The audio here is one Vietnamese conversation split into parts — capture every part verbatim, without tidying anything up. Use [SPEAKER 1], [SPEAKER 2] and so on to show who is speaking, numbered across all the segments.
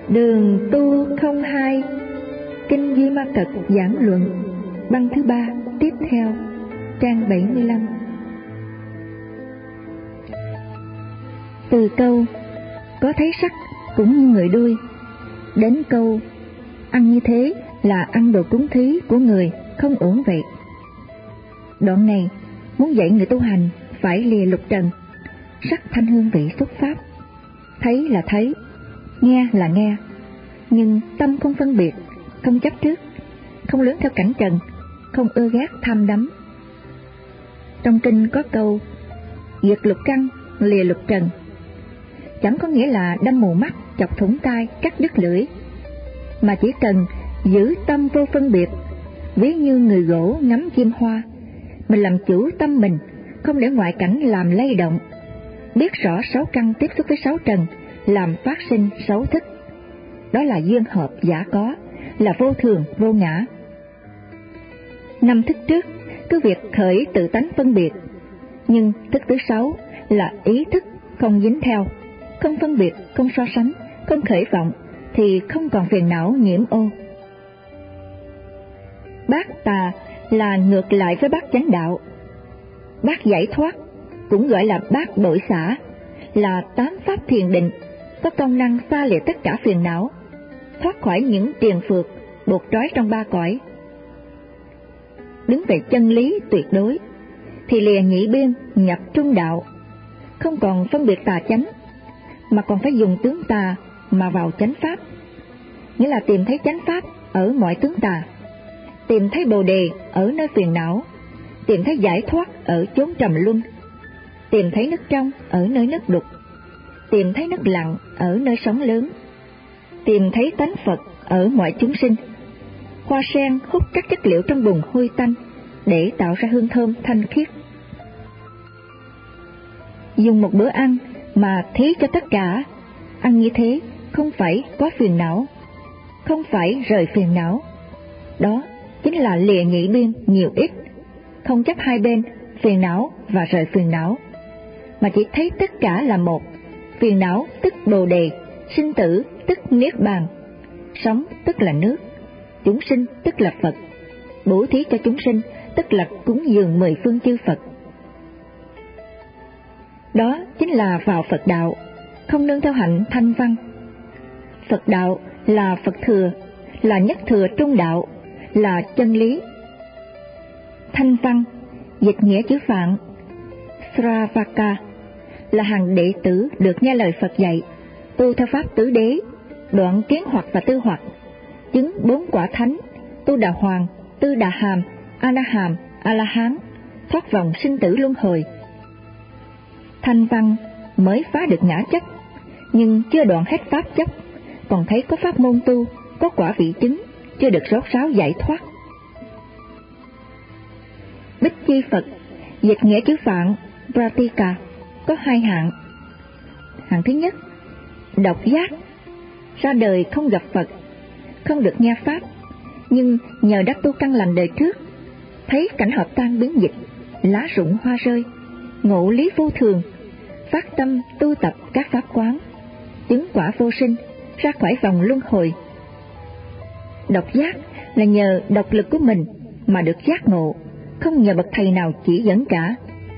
[SPEAKER 1] Đường tu không hai, Kinh Duy Ma Cật giảng luận, băng thứ ba tiếp theo, trang bảy mươi lăm. Từ câu có thấy sắc cũng như người đuôi đến câu ăn như thế là ăn đồ cúng thí của người, không ổn vậy. Đoạn này muốn dạy người tu hành phải lìa lục trần, sắc thanh hương vị xuất pháp, thấy là thấy, nghe là nghe, nhưng tâm không phân biệt, không chấp trước, không lướng theo cảnh trần, không ưa ghét tham đắm. Trong kinh có câu diệt lục căn, lìa lục trần, chẳng có nghĩa là đâm mù mắt, chọc thủng tai, cắt đứt lưỡi, mà chỉ cần giữ tâm vô phân biệt, ví như người gỗ ngắm chim hoa. Mình làm chủ tâm mình, không để ngoại cảnh làm lay động, biết rõ sáu căn tiếp xúc với sáu trần, làm phát sinh sáu thức. Đó là duyên hợp giả có, là vô thường vô ngã. Năm thức trước cứ việc khởi tự tánh phân biệt, nhưng thức thứ sáu là ý thức không dính theo, không phân biệt, không so sánh, không khởi vọng, thì không còn phiền não nhiễm ô. Bát tà là ngược lại với bát chánh đạo. Bát giải thoát cũng gọi là bát bội xả, là tám pháp thiền định, có công năng xa lìa tất cả phiền não, thoát khỏi những triền phược buộc trói trong ba cõi. Đứng về chân lý tuyệt đối thì lìa nhị biên nhập trung đạo, không còn phân biệt tà chánh, mà còn phải dùng tướng tà mà vào chánh pháp, nghĩa là tìm thấy chánh pháp ở mọi tướng tà, tìm thấy bồ đề ở nơi phiền não, tìm thấy giải thoát ở chốn trầm luân, tìm thấy nước trong ở nơi nước đục, tìm thấy nước lặng ở nơi sóng lớn, tìm thấy tánh Phật ở mọi chúng sinh. Hoa sen hút các chất liệu trong bùn hôi tanh để tạo ra hương thơm thanh khiết. Dùng một bữa ăn mà thí cho tất cả, ăn như thế không phải có phiền não, không phải rời phiền não. Đó chính là lìa nhị biên nhiều ít, không chấp hai bên phiền não và rời phiền não, mà chỉ thấy tất cả là một. Phiền não tức bồ đề, sinh tử tức niết bàn, sống tức là nước, chúng sinh tức là Phật, bố thí cho chúng sinh tức là cúng dường mười phương chư Phật. Đó chính là vào Phật đạo, không nương theo hạnh thanh văn. Phật đạo là Phật thừa, là nhất thừa trung đạo, là chân lý. Thanh văn dịch nghĩa chữ Phạn Sravaka, là hàng đệ tử được nghe lời Phật dạy, tu theo pháp tứ đế, đoạn kiến hoặc và tư hoặc, chứng bốn quả thánh, tu đà hoàng, tư đà hàm, a na hàm, a la hán, thoát vòng sinh tử luân hồi. Thanh văn mới phá được ngã chấp, nhưng chưa đoạn hết pháp chấp, còn thấy có pháp môn tu, có quả vị chứng, chưa được rốt ráo giải thoát. Bích chi Phật dịch nghĩa chữ Phạn Pratika có hai hạng. Hạng thứ nhất, độc giác, ra đời không gặp Phật, không được nghe pháp, nhưng nhờ đã tu căn lành đời trước, thấy cảnh hợp tan biến dịch, lá rụng hoa rơi, ngộ lý vô thường, phát tâm tu tập các pháp quán, chứng quả vô sinh, ra khỏi vòng luân hồi. Độc giác là nhờ độc lực của mình mà được giác ngộ, không nhờ bậc thầy nào chỉ dẫn cả.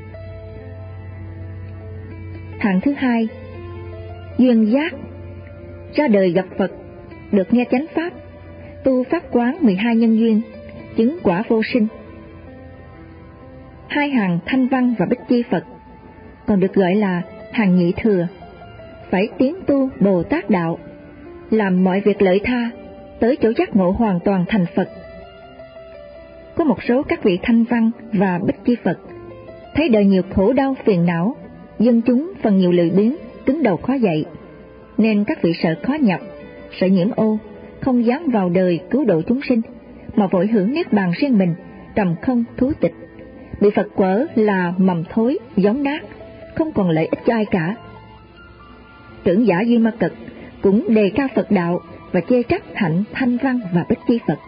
[SPEAKER 1] Hạng thứ hai, duyên giác, ra đời gặp Phật, được nghe chánh pháp, tu pháp quán mười hai nhân duyên, chứng quả vô sinh. Hai hàng thanh văn và bích chi Phật còn được gọi là hàng nhị thừa, phải tiến tu Bồ Tát đạo, làm mọi việc lợi tha, tới chỗ giác ngộ hoàn toàn thành Phật. Có một số các vị thanh văn và bích chi Phật thấy đời nhiều khổ đau phiền não, dân chúng phần nhiều lười biếng, cứng đầu khó dậy, nên các vị sợ khó nhập, sợ nhiễm ô, không dám vào đời cứu độ chúng sinh, mà vội hưởng niết bàn riêng mình, trầm không thú tịch, bị Phật quở là mầm thối, giống nát, không còn lợi ích cho ai cả. Trưởng giả Duy Ma Cật cũng đề cao Phật đạo và chê trách hạnh thanh văn và bích chi Phật.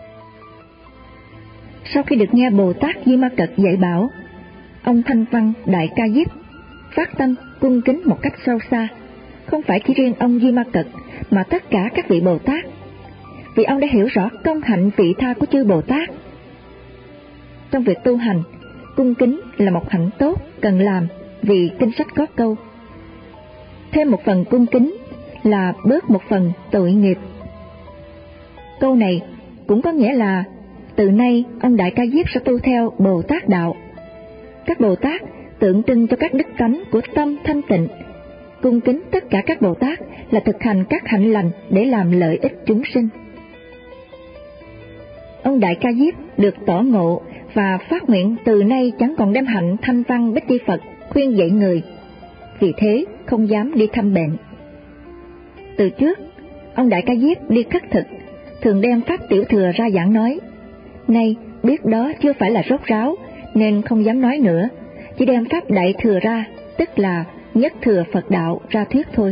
[SPEAKER 1] Sau khi được nghe Bồ Tát Duy Ma Cật dạy bảo, ông thanh văn Đại Ca Diếp phát tâm cung kính một cách sâu xa, không phải chỉ riêng ông Duy Ma Cật mà tất cả các vị Bồ Tát, vì ông đã hiểu rõ công hạnh vị tha của chư Bồ Tát. Trong việc tu hành, cung kính là một hạnh tốt cần làm, vì kinh sách có câu: thêm một phần cung kính là bớt một phần tội nghiệp. Câu này cũng có nghĩa là từ nay ông Đại Ca Diếp sẽ tu theo Bồ Tát đạo. Các Bồ Tát tượng trưng cho các đức tánh của tâm thanh tịnh. Cung kính tất cả các Bồ Tát là thực hành các hạnh lành để làm lợi ích chúng sinh. Ông Đại Ca Diếp được tỏ ngộ và phát nguyện từ nay chẳng còn đem hạnh thanh văn Bích Chi Phật khuyên dạy người, vì thế không dám đi thăm bệnh. Từ trước, ông Đại Ca Diếp đi khất thực, thường đem pháp tiểu thừa ra giảng nói. Nay biết đó chưa phải là rốt ráo, nên không dám nói nữa, chỉ đem pháp đại thừa ra, tức là nhất thừa Phật đạo ra thuyết thôi.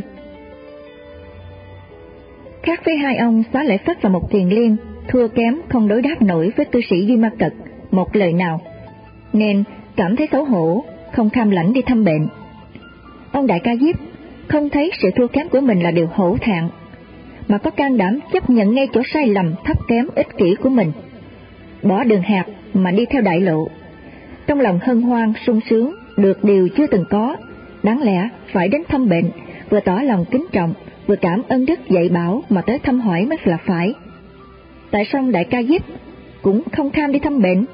[SPEAKER 1] Khác với hai ông Xá Lợi Phất và Mục Kiền Liên, thua kém không đối đáp nổi với cư sĩ Duy Ma Cật một lời nào, nên cảm thấy xấu hổ, không kham lãnh đi thăm bệnh. Ông Đại Ca Diếp không thấy sự thua kém của mình là điều hổ thẹn, mà có can đảm chấp nhận ngay chỗ sai lầm thấp kém ích kỷ của mình, bỏ đường hẹp mà đi theo đại lộ. Trong lòng hân hoan sung sướng được điều chưa từng có, đáng lẽ phải đến thăm bệnh, vừa tỏ lòng kính trọng, vừa cảm ơn đức dạy bảo mà tới thăm hỏi mới là phải. Tại sao Đại Ca Diếp cũng không tham đi thăm bệnh?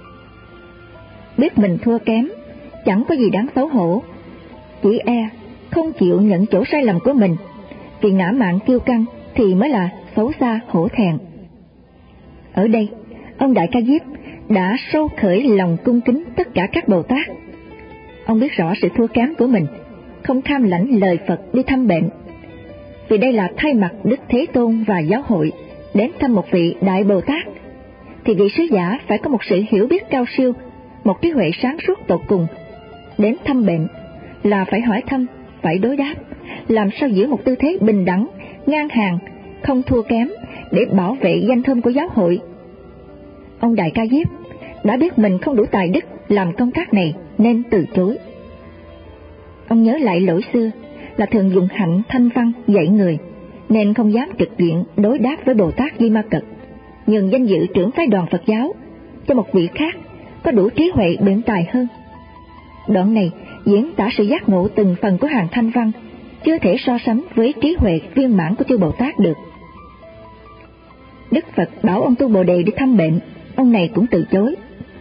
[SPEAKER 1] Biết mình thua kém, chẳng có gì đáng xấu hổ, chỉ e không chịu nhận chỗ sai lầm của mình, vì ngã mạn kiêu căng thì mới là xấu xa hổ thẹn. Ở đây, ông Đại Ca Diếp đã sâu khởi lòng cung kính tất cả các Bồ Tát. Ông biết rõ sự thua kém của mình, không tham lãnh lời Phật đi thăm bệnh, vì đây là thay mặt Đức Thế Tôn và giáo hội đến thăm một vị Đại Bồ Tát, thì vị sứ giả phải có một sự hiểu biết cao siêu, một trí huệ sáng suốt tột cùng. Đến thăm bệnh là phải hỏi thăm, phải đối đáp, làm sao giữ một tư thế bình đẳng, ngang hàng, không thua kém, để bảo vệ danh thơm của giáo hội. Ông Đại Ca Diếp đã biết mình không đủ tài đức làm công tác này nên từ chối. Ông nhớ lại lỗi xưa là thường dùng hạnh thanh văn dạy người, nên không dám trực diện đối đáp với Bồ Tát Di Ma Cật, nhường danh dự trưởng phái đoàn Phật giáo cho một vị khác có đủ trí huệ biện tài hơn. Đoạn này diễn tả sự giác ngộ từng phần của hàng thanh văn, chưa thể so sánh với trí huệ viên mãn của chư Bồ Tát được. Đức Phật bảo ông Tu Bồ Đề đi thăm bệnh, ông này cũng từ chối.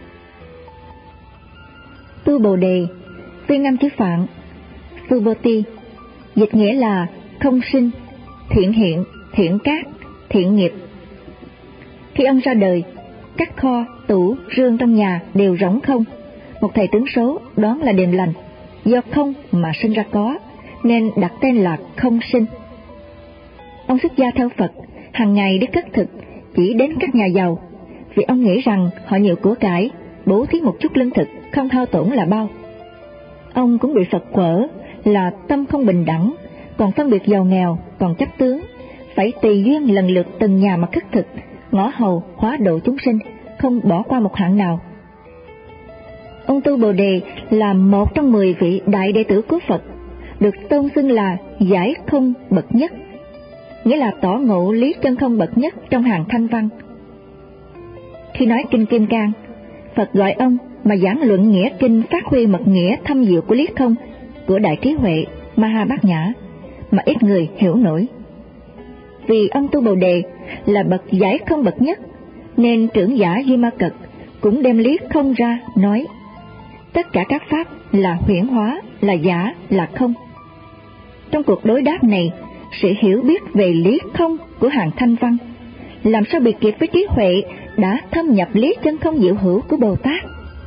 [SPEAKER 1] Tu Bồ Đề, phiên âm chữ Phạn, Suboti, dịch nghĩa là không sinh, thiện hiện, thiện cát, thiện nghiệp. Khi ông ra đời, các kho, tủ, rương trong nhà đều rỗng không. Một thầy tướng số đoán là điềm lành, do không mà sinh ra có, nên đặt tên là không sinh. Ông xuất gia theo Phật, hàng ngày đi khất thực, chỉ đến các nhà giàu, vì ông nghĩ rằng họ nhiều của cải, bố thí một chút lương thực, không hao tổn là bao. Ông cũng bị Phật quở là tâm không bình đẳng, còn phân biệt giàu nghèo, còn chấp tướng, phải tùy duyên lần lượt từng nhà mà khất thực, ngõ hầu hóa độ chúng sinh, không bỏ qua một hạng nào. Ông Tu Bồ Đề là một trong mười vị đại đệ tử của Phật, được tôn xưng là giải không bậc nhất, nghĩa là tỏ ngộ lý chân không bậc nhất trong hàng thanh văn. Khi nói kinh Kim Cang, Phật gọi ông mà giảng luận nghĩa kinh, phát huy mật nghĩa thâm diệu của lý không của đại trí huệ Maha Bát Nhã mà ít người hiểu nổi. Vì ông Tu Bồ Đề là bậc giải không bậc nhất, nên trưởng giả Di Ma Cật cũng đem lý không ra nói tất cả các pháp là huyễn hóa, là giả, là không. Trong cuộc đối đáp này, sự hiểu biết về lý không của hàng thanh văn làm sao bị kịp với trí huệ đã thâm nhập lý chân không diệu hữu của Bồ Tát.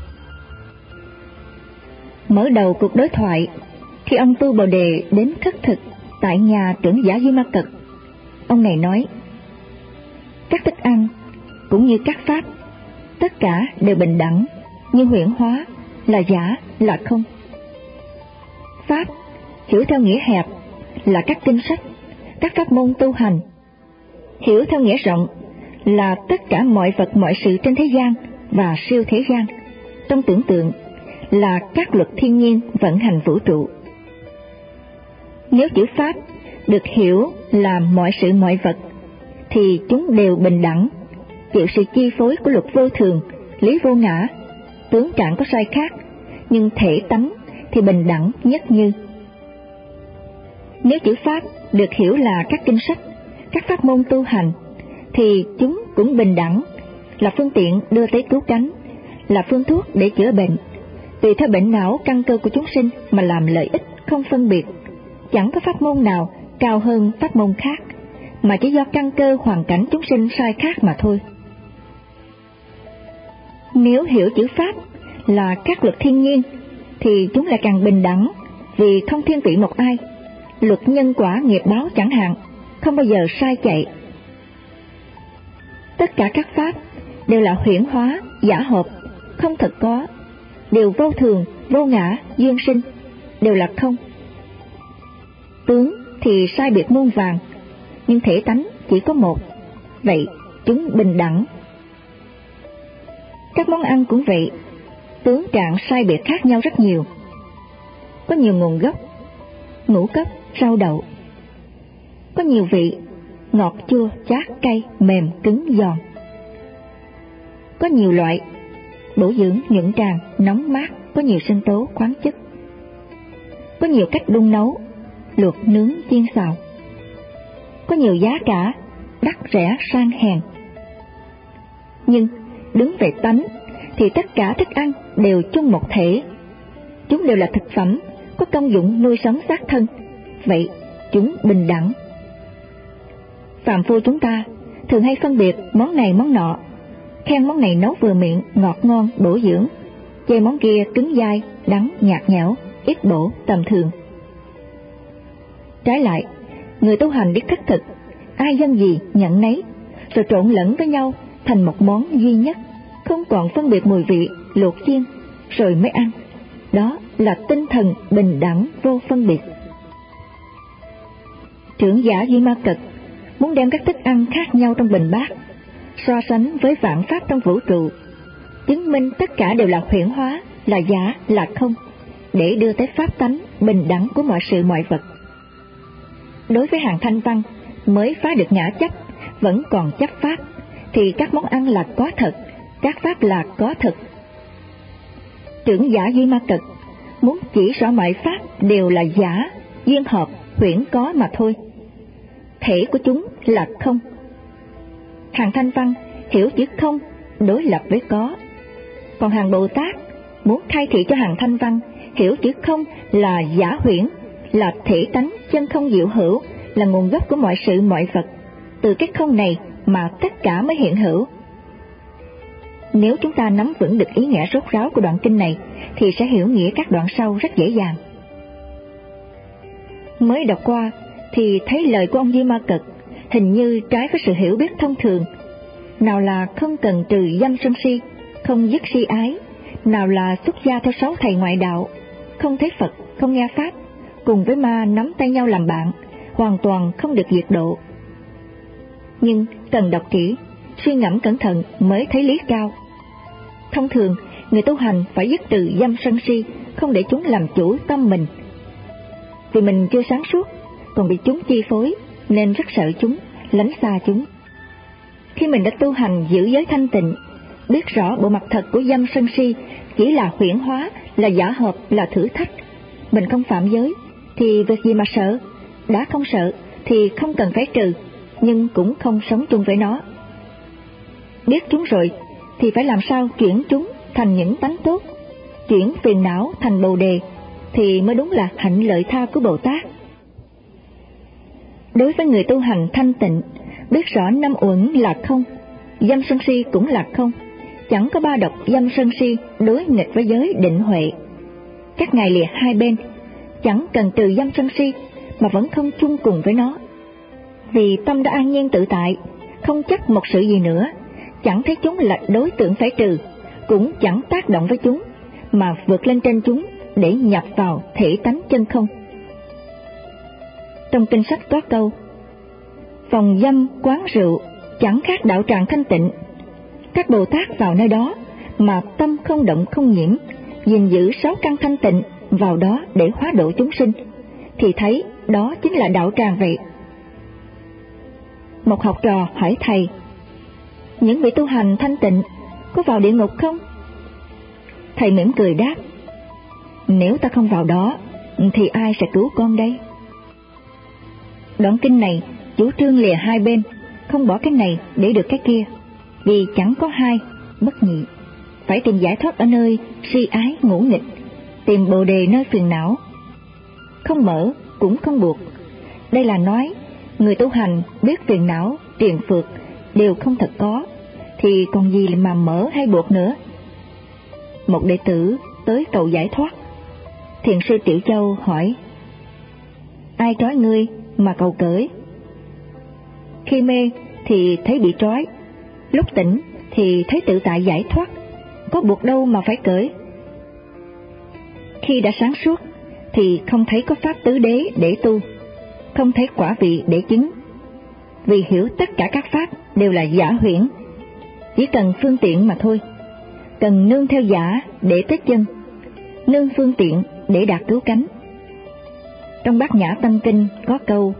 [SPEAKER 1] Mở đầu cuộc đối thoại, khi ông Tu Bồ Đề đến khất thực tại nhà trưởng giả Di Ma Cật, ông này nói: các thức ăn cũng như các pháp, tất cả đều bình đẳng, như huyễn hóa, là giả, là không. Pháp hiểu theo nghĩa hẹp là các kinh sách, các pháp môn tu hành. Hiểu theo nghĩa rộng là tất cả mọi vật mọi sự trên thế gian và siêu thế gian, trong tưởng tượng là các luật thiên nhiên vận hành vũ trụ. Nếu chữ pháp được hiểu là mọi sự mọi vật, thì chúng đều bình đẳng, chịu sự chi phối của luật vô thường, lý vô ngã, tướng trạng có sai khác, nhưng thể tánh thì bình đẳng nhất như. Nếu chữ Pháp được hiểu là các kinh sách, các pháp môn tu hành, thì chúng cũng bình đẳng, là phương tiện đưa tới cứu cánh, là phương thuốc để chữa bệnh, tùy theo bệnh não căn cơ của chúng sinh mà làm lợi ích không phân biệt. Chẳng có pháp môn nào cao hơn pháp môn khác, mà chỉ do căn cơ hoàn cảnh chúng sinh sai khác mà thôi. Nếu hiểu chữ Pháp là các luật thiên nhiên, thì chúng lại càng bình đẳng, vì không thiên vị một ai. Luật nhân quả nghiệp báo chẳng hạn, không bao giờ sai chạy. Tất cả các pháp đều là huyễn hóa, giả hợp, không thật có, đều vô thường, vô ngã, duyên sinh, đều là không. Tướng thì sai biệt muôn vàn, nhưng thể tánh chỉ có một, vậy chúng bình đẳng. Các món ăn cũng vậy, tướng trạng sai biệt khác nhau rất nhiều. Có nhiều nguồn gốc, ngũ cốc, rau đậu. Có nhiều vị, ngọt, chua, chát, cay, mềm, cứng, giòn. Có nhiều loại, bổ dưỡng, nhuận tràng, nóng mát, có nhiều sinh tố, khoáng chất. Có nhiều cách đun nấu, luộc, nướng, chiên xào. Có nhiều giá cả, đắt rẻ, sang hèn. Nhưng đứng về tánh thì tất cả thức ăn đều chung một thể. Chúng đều là thực phẩm, có công dụng nuôi sống xác thân, vậy chúng bình đẳng. Phàm phu chúng ta thường hay phân biệt món này món nọ, khen món này nấu vừa miệng, ngọt ngon, bổ dưỡng, chê món kia cứng dai, đắng, nhạt nhẽo, ít bổ, tầm thường. Trái lại, người tu hành biết khất thực, ai dân gì nhận nấy, rồi trộn lẫn với nhau thành một món duy nhất, không còn phân biệt mùi vị, luộc chiên rồi mới ăn. Đó là tinh thần bình đẳng vô phân biệt. Trưởng giả Duy Ma Cật muốn đem các thức ăn khác nhau trong bình bát so sánh với vạn pháp trong vũ trụ, chứng minh tất cả đều là huyễn hóa, là giả, là không, để đưa tới pháp tánh bình đẳng của mọi sự mọi vật. Đối với hàng Thanh Văn mới phá được ngã chấp, vẫn còn chấp pháp, thì các món ăn là có thật, các pháp là có thực. Trưởng giả Duy Ma Cật muốn chỉ rõ mọi pháp đều là giả, duyên hợp, huyễn có mà thôi. Thể của chúng là không. Hàng Thanh Văn hiểu chữ không đối lập với có, còn hàng Bồ Tát muốn khai thị cho hàng Thanh Văn hiểu chữ không là giả huyễn, là thể tánh chân không diệu hữu, là nguồn gốc của mọi sự mọi vật. Từ cái không này mà tất cả mới hiện hữu. Nếu chúng ta nắm vững được ý nghĩa rốt ráo của đoạn kinh này, thì sẽ hiểu nghĩa các đoạn sau rất dễ dàng. Mới đọc qua thì thấy lời của ông Duy Ma Cật hình như trái với sự hiểu biết thông thường. Nào là không cần trừ dâm sân si, không dứt si ái, nào là xuất gia theo sáu thầy ngoại đạo, không thấy Phật, không nghe Pháp, cùng với ma nắm tay nhau làm bạn, hoàn toàn không được diệt độ. Nhưng cần đọc kỹ, suy ngẫm cẩn thận mới thấy lý cao. Thông thường, người tu hành phải dứt trừ dâm sân si, không để chúng làm chủ tâm mình. Vì mình chưa sáng suốt, còn bị chúng chi phối, nên rất sợ chúng, lánh xa chúng. Khi mình đã tu hành giữ giới thanh tịnh, biết rõ bộ mặt thật của dâm sân si chỉ là huyễn hóa, là giả hợp, là thử thách, mình không phạm giới, thì việc gì mà sợ? Đã không sợ thì không cần phải trừ, nhưng cũng không sống chung với nó. Biết chúng rồi thì phải làm sao chuyển chúng thành những tánh tốt, chuyển phiền não thành bồ đề, thì mới đúng là hạnh lợi tha của Bồ Tát. Đối với người tu hành thanh tịnh, biết rõ năm uẩn là không, dâm sân si cũng là không, chẳng có ba độc dâm sân si đối nghịch với giới định huệ. Các ngài lìa hai bên, chẳng cần trừ dâm sân si mà vẫn không chung cùng với nó. Vì tâm đã an nhiên tự tại, không chấp một sự gì nữa, chẳng thấy chúng là đối tượng phải trừ, cũng chẳng tác động với chúng, mà vượt lên trên chúng để nhập vào thể tánh chân không. Trong kinh sách có câu: phòng dâm quán rượu chẳng khác đạo tràng thanh tịnh. Các Bồ Tát vào nơi đó mà tâm không động không nhiễm, gìn giữ sáu căn thanh tịnh vào đó để hóa độ chúng sinh, thì thấy đó chính là đạo tràng vậy. Một học trò hỏi thầy: những vị tu hành thanh tịnh có vào địa ngục không? Thầy mỉm cười đáp: nếu ta không vào đó thì ai sẽ cứu con đây? Đoạn kinh này chủ trương lìa hai bên, không bỏ cái này để được cái kia, vì chẳng có hai, bất nhị. Phải tìm giải thoát ở nơi si ái ngũ nghịch, tìm bồ đề nơi phiền não. Không mở cũng không buộc. Đây là nói người tu hành biết phiền não, triền phược đều không thật có, thì còn gì mà mở hay buộc nữa. Một đệ tử tới cầu giải thoát. Thiền sư Tiểu Châu hỏi: ai trói ngươi mà cầu cởi? Khi mê thì thấy bị trói, lúc tỉnh thì thấy tự tại giải thoát, có buộc đâu mà phải cởi. Khi đã sáng suốt thì không thấy có pháp tứ đế để tu, không thấy quả vị để chứng, vì hiểu tất cả các pháp đều là giả huyễn, chỉ cần phương tiện mà thôi, cần nương theo giả để tới chân, nương phương tiện để đạt cứu cánh. Trong Bát Nhã Tâm Kinh có câu: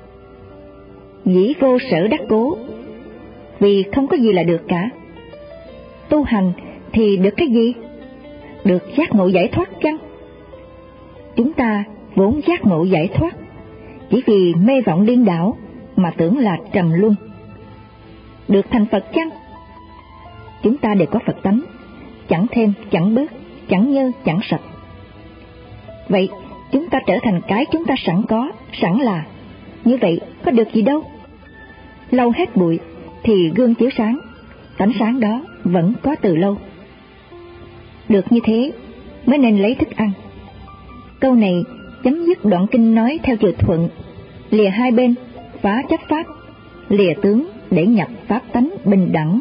[SPEAKER 1] dĩ vô sở đắc cố, vì không có gì là được cả. Tu hành thì được cái gì? Được giác ngộ giải thoát chăng? Chúng ta vốn giác ngộ giải thoát, chỉ vì mê vọng điên đảo mà tưởng là trầm luân. Được thành Phật chăng? Chúng ta đều có Phật tánh, chẳng thêm chẳng bớt, chẳng nhơ chẳng sạch. Vậy chúng ta trở thành cái chúng ta sẵn có, sẵn là. Như vậy có được gì đâu. Lau hết bụi thì gương chiếu sáng, tánh sáng đó vẫn có từ lâu. Được như thế mới nên lấy thức ăn. Câu này chấm dứt đoạn kinh nói theo chiều thuận, lìa hai bên, phá chấp pháp, lìa tướng để nhập pháp tánh bình đẳng.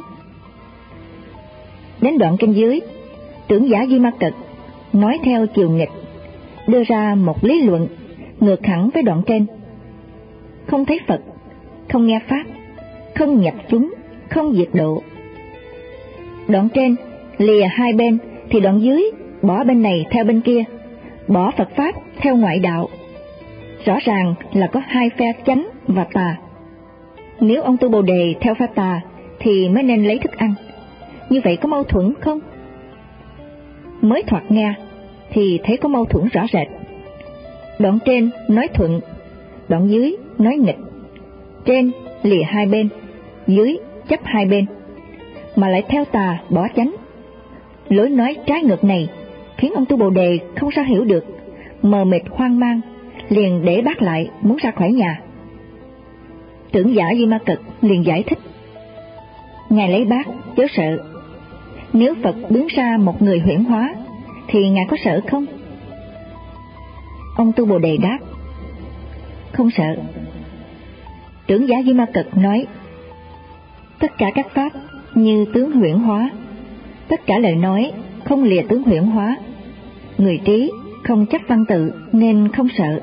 [SPEAKER 1] Đến đoạn kinh dưới, Trưởng giả Di Ma Cật nói theo chiều nghịch, đưa ra một lý luận ngược hẳn với đoạn trên. Không thấy Phật, không nghe pháp, không nhập chúng, không diệt độ. Đoạn trên lìa hai bên thì đoạn dưới bỏ bên này theo bên kia, bỏ Phật pháp theo ngoại đạo. Rõ ràng là có hai phe chánh và tà. Nếu ông tu Bồ Đề theo phe tà thì mới nên lấy thức ăn. Như vậy có mâu thuẫn không? Mới thoạt nghe thì thấy có mâu thuẫn rõ rệt. Đoạn trên nói thuận, đoạn dưới nói nghịch. Trên lìa hai bên, dưới chấp hai bên, mà lại theo tà bỏ chánh. Lối nói trái ngược này khiến ông tu Bồ Đề không sao hiểu được, mờ mịt hoang mang, liền để bác lại muốn ra khỏi nhà. Trưởng giả Di Ma Cật liền giải thích: ngài lấy bác chớ sợ. Nếu Phật biến ra một người huyễn hóa thì ngài có sợ không? Ông tu Bồ Đề đáp: không sợ. Trưởng giả Di Ma Cật nói: tất cả các pháp như tướng huyễn hóa, tất cả lời nói không lìa tướng huyễn hóa. Người trí không chấp văn tự nên không sợ.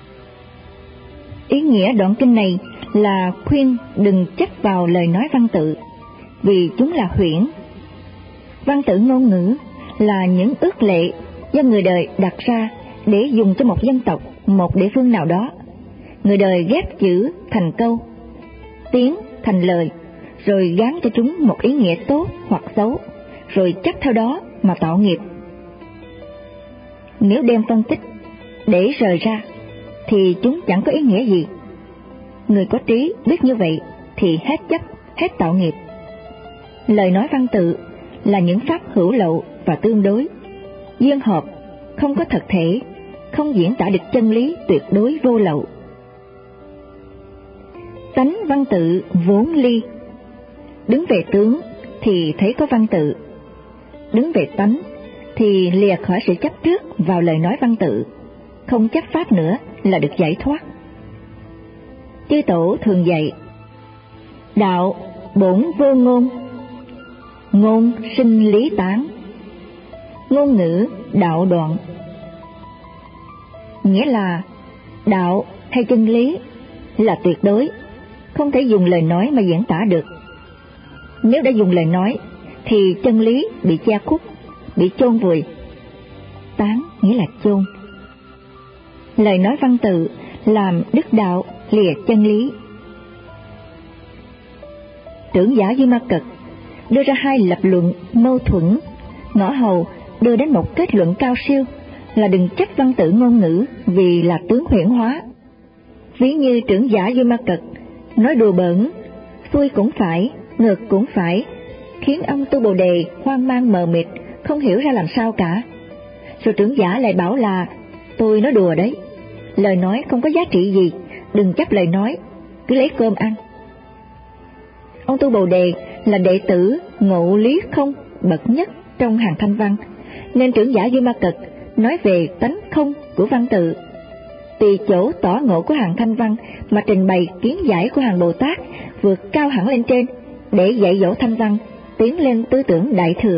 [SPEAKER 1] Ý nghĩa đoạn kinh này là khuyên đừng chấp vào lời nói văn tự, vì chúng là huyễn. Văn tự ngôn ngữ là những ước lệ do người đời đặt ra để dùng cho một dân tộc, một địa phương nào đó. Người đời ghép chữ thành câu, tiếng thành lời, rồi gán cho chúng một ý nghĩa tốt hoặc xấu, rồi chấp theo đó mà tạo nghiệp. Nếu đem phân tích để rời ra thì chúng chẳng có ý nghĩa gì. Người có trí biết như vậy thì hết chấp, hết tạo nghiệp. Lời nói văn tự là những pháp hữu lậu và tương đối, duyên hợp, không có thật thể, không diễn tả được chân lý tuyệt đối vô lậu. Tánh văn tự vốn ly. Đứng về tướng thì thấy có văn tự, đứng về tánh thì lìa khỏi sự chấp trước vào lời nói văn tự, không chấp pháp nữa là được giải thoát. Chư tổ thường dạy: đạo bổn vô ngôn, ngôn sinh lý tán, ngôn ngữ đạo đoạn. Nghĩa là đạo hay chân lý là tuyệt đối, không thể dùng lời nói mà diễn tả được. Nếu đã dùng lời nói thì chân lý bị che khuất, bị chôn vùi. Tán nghĩa là chôn. lời nói văn tự làm đức đạo lìa chân lý. Trưởng giả Duy Ma Cật đưa ra hai lập luận mâu thuẫn, ngõ hầu đưa đến một kết luận cao siêu là đừng trách văn tự ngôn ngữ vì là tướng huyễn hóa. Ví như trưởng giả Duy Ma Cật nói đùa bỡn, xuôi cũng phải, ngược cũng phải, khiến ông Tu Bồ Đề hoang mang mờ mịt, không hiểu ra làm sao cả. Rồi trưởng giả lại bảo là tôi nói đùa đấy, lời nói không có giá trị gì, đừng chấp lời nói, cứ lấy cơm ăn. Ông Tu Bồ Đề là đệ tử ngộ lý không bậc nhất trong hàng thanh văn, nên trưởng giả Duy Ma Cật nói về tánh không của văn tự. Tùy chỗ tỏ ngộ của hàng thanh văn mà trình bày kiến giải của hàng Bồ Tát vượt cao hẳn lên trên để dạy dỗ thanh văn tiến lên tư tưởng đại thừa.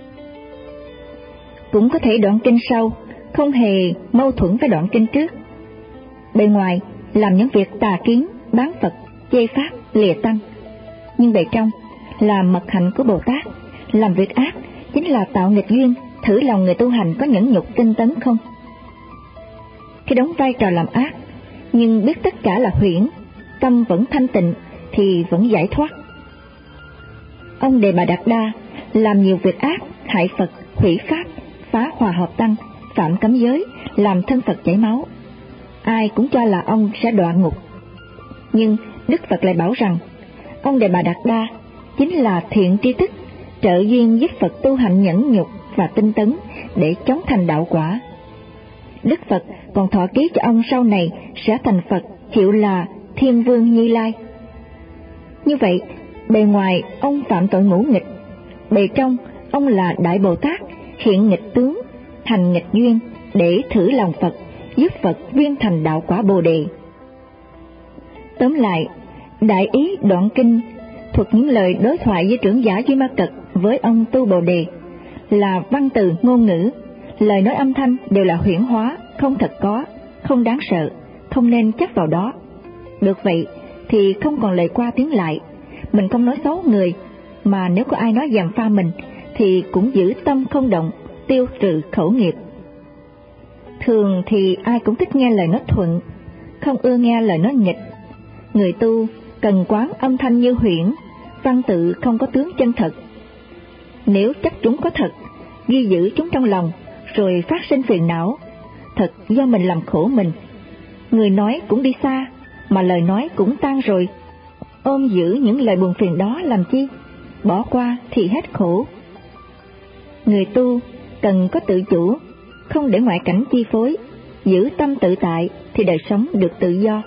[SPEAKER 1] Cũng có thể đoạn kinh sau không hề mâu thuẫn với đoạn kinh trước. Bề ngoài làm những việc tà kiến, bán Phật, chê Pháp, lìa Tăng, nhưng bề trong là mật hạnh của Bồ Tát. Làm việc ác chính là tạo nghịch duyên, thử lòng người tu hành có nhẫn nhục tinh tấn không. Khi đóng vai trò làm ác nhưng biết tất cả là huyễn, tâm vẫn thanh tịnh thì vẫn giải thoát. Ông Đề Bà Đạt Đa làm nhiều việc ác, hại Phật, hủy Pháp, phá hòa hợp Tăng, phạm cấm giới, làm thân Phật chảy máu. Ai cũng cho là ông sẽ đọa ngục. Nhưng Đức Phật lại bảo rằng ông Đề Bà Đạt Đa chính là thiện tri thức, trợ duyên giúp Phật tu hành nhẫn nhục và tinh tấn để chống thành đạo quả. Đức Phật còn thọ ký cho ông sau này sẽ thành Phật, hiệu là Thiên Vương Như Lai. Như vậy, bề ngoài ông phạm tội ngũ nghịch, bề trong ông là Đại Bồ Tát hiện nghịch tướng, hành nghịch duyên để thử lòng Phật, giúp Phật viên thành đạo quả Bồ Đề. Tóm lại, đại ý đoạn kinh thuật những lời đối thoại giữa trưởng giả Duy Ma Cật với ông Tu Bồ Đề là văn từ ngôn ngữ, lời nói âm thanh đều là huyễn hóa, không thật có, không đáng sợ, không nên chấp vào đó. Được vậy thì không còn lời qua tiếng lại, mình không nói xấu người, mà nếu có ai nói gièm pha mình thì cũng giữ tâm không động, tiêu trừ khẩu nghiệp. Thường thì ai cũng thích nghe lời nói thuận, không ưa nghe lời nói nghịch. Người tu cần quán âm thanh như huyễn, văn tự không có tướng chân thật. Nếu chắc chúng có thật, ghi giữ chúng trong lòng, rồi phát sinh phiền não, thật do mình làm khổ mình. Người nói cũng đi xa, mà lời nói cũng tan rồi. Ôm giữ những lời buồn phiền đó làm chi? Bỏ qua thì hết khổ. Người tu cần có tự chủ, không để ngoại cảnh chi phối, giữ tâm tự tại thì đời sống được tự do.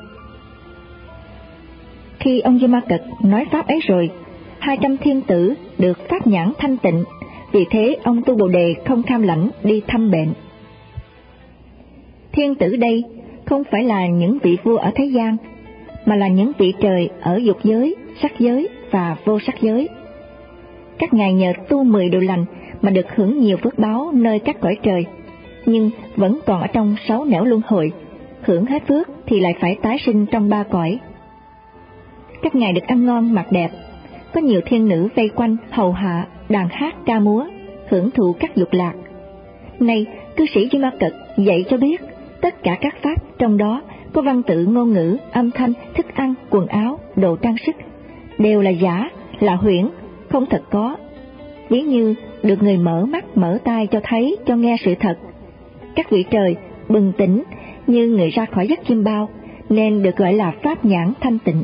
[SPEAKER 1] Khi ông Duy Ma Cật nói pháp ấy rồi, hai trăm thiên tử được pháp nhãn thanh tịnh, vì thế ông Tu Bồ Đề không tham lãnh đi thăm bệnh. Thiên tử đây không phải là những vị vua ở thế gian, mà là những vị trời ở dục giới, sắc giới và vô sắc giới. Các ngài nhờ tu mười điều lành mà được hưởng nhiều phước báo nơi các cõi trời, nhưng vẫn còn ở trong sáu nẻo luân hồi, hưởng hết phước thì lại phải tái sinh trong ba cõi. Các ngài được ăn ngon mặc đẹp, có nhiều thiên nữ vây quanh hầu hạ, đàn hát ca múa, hưởng thụ các dục lạc. Này, cư sĩ Duy Ma Cật dạy cho biết, tất cả các pháp trong đó có văn tự ngôn ngữ, âm thanh, thức ăn, quần áo, đồ trang sức, đều là giả, là huyễn, không thật có. Ví như được người mở mắt mở tai cho thấy, cho nghe sự thật. Các vị trời bừng tỉnh như người ra khỏi giấc chiêm bao, nên được gọi là pháp nhãn thanh tịnh.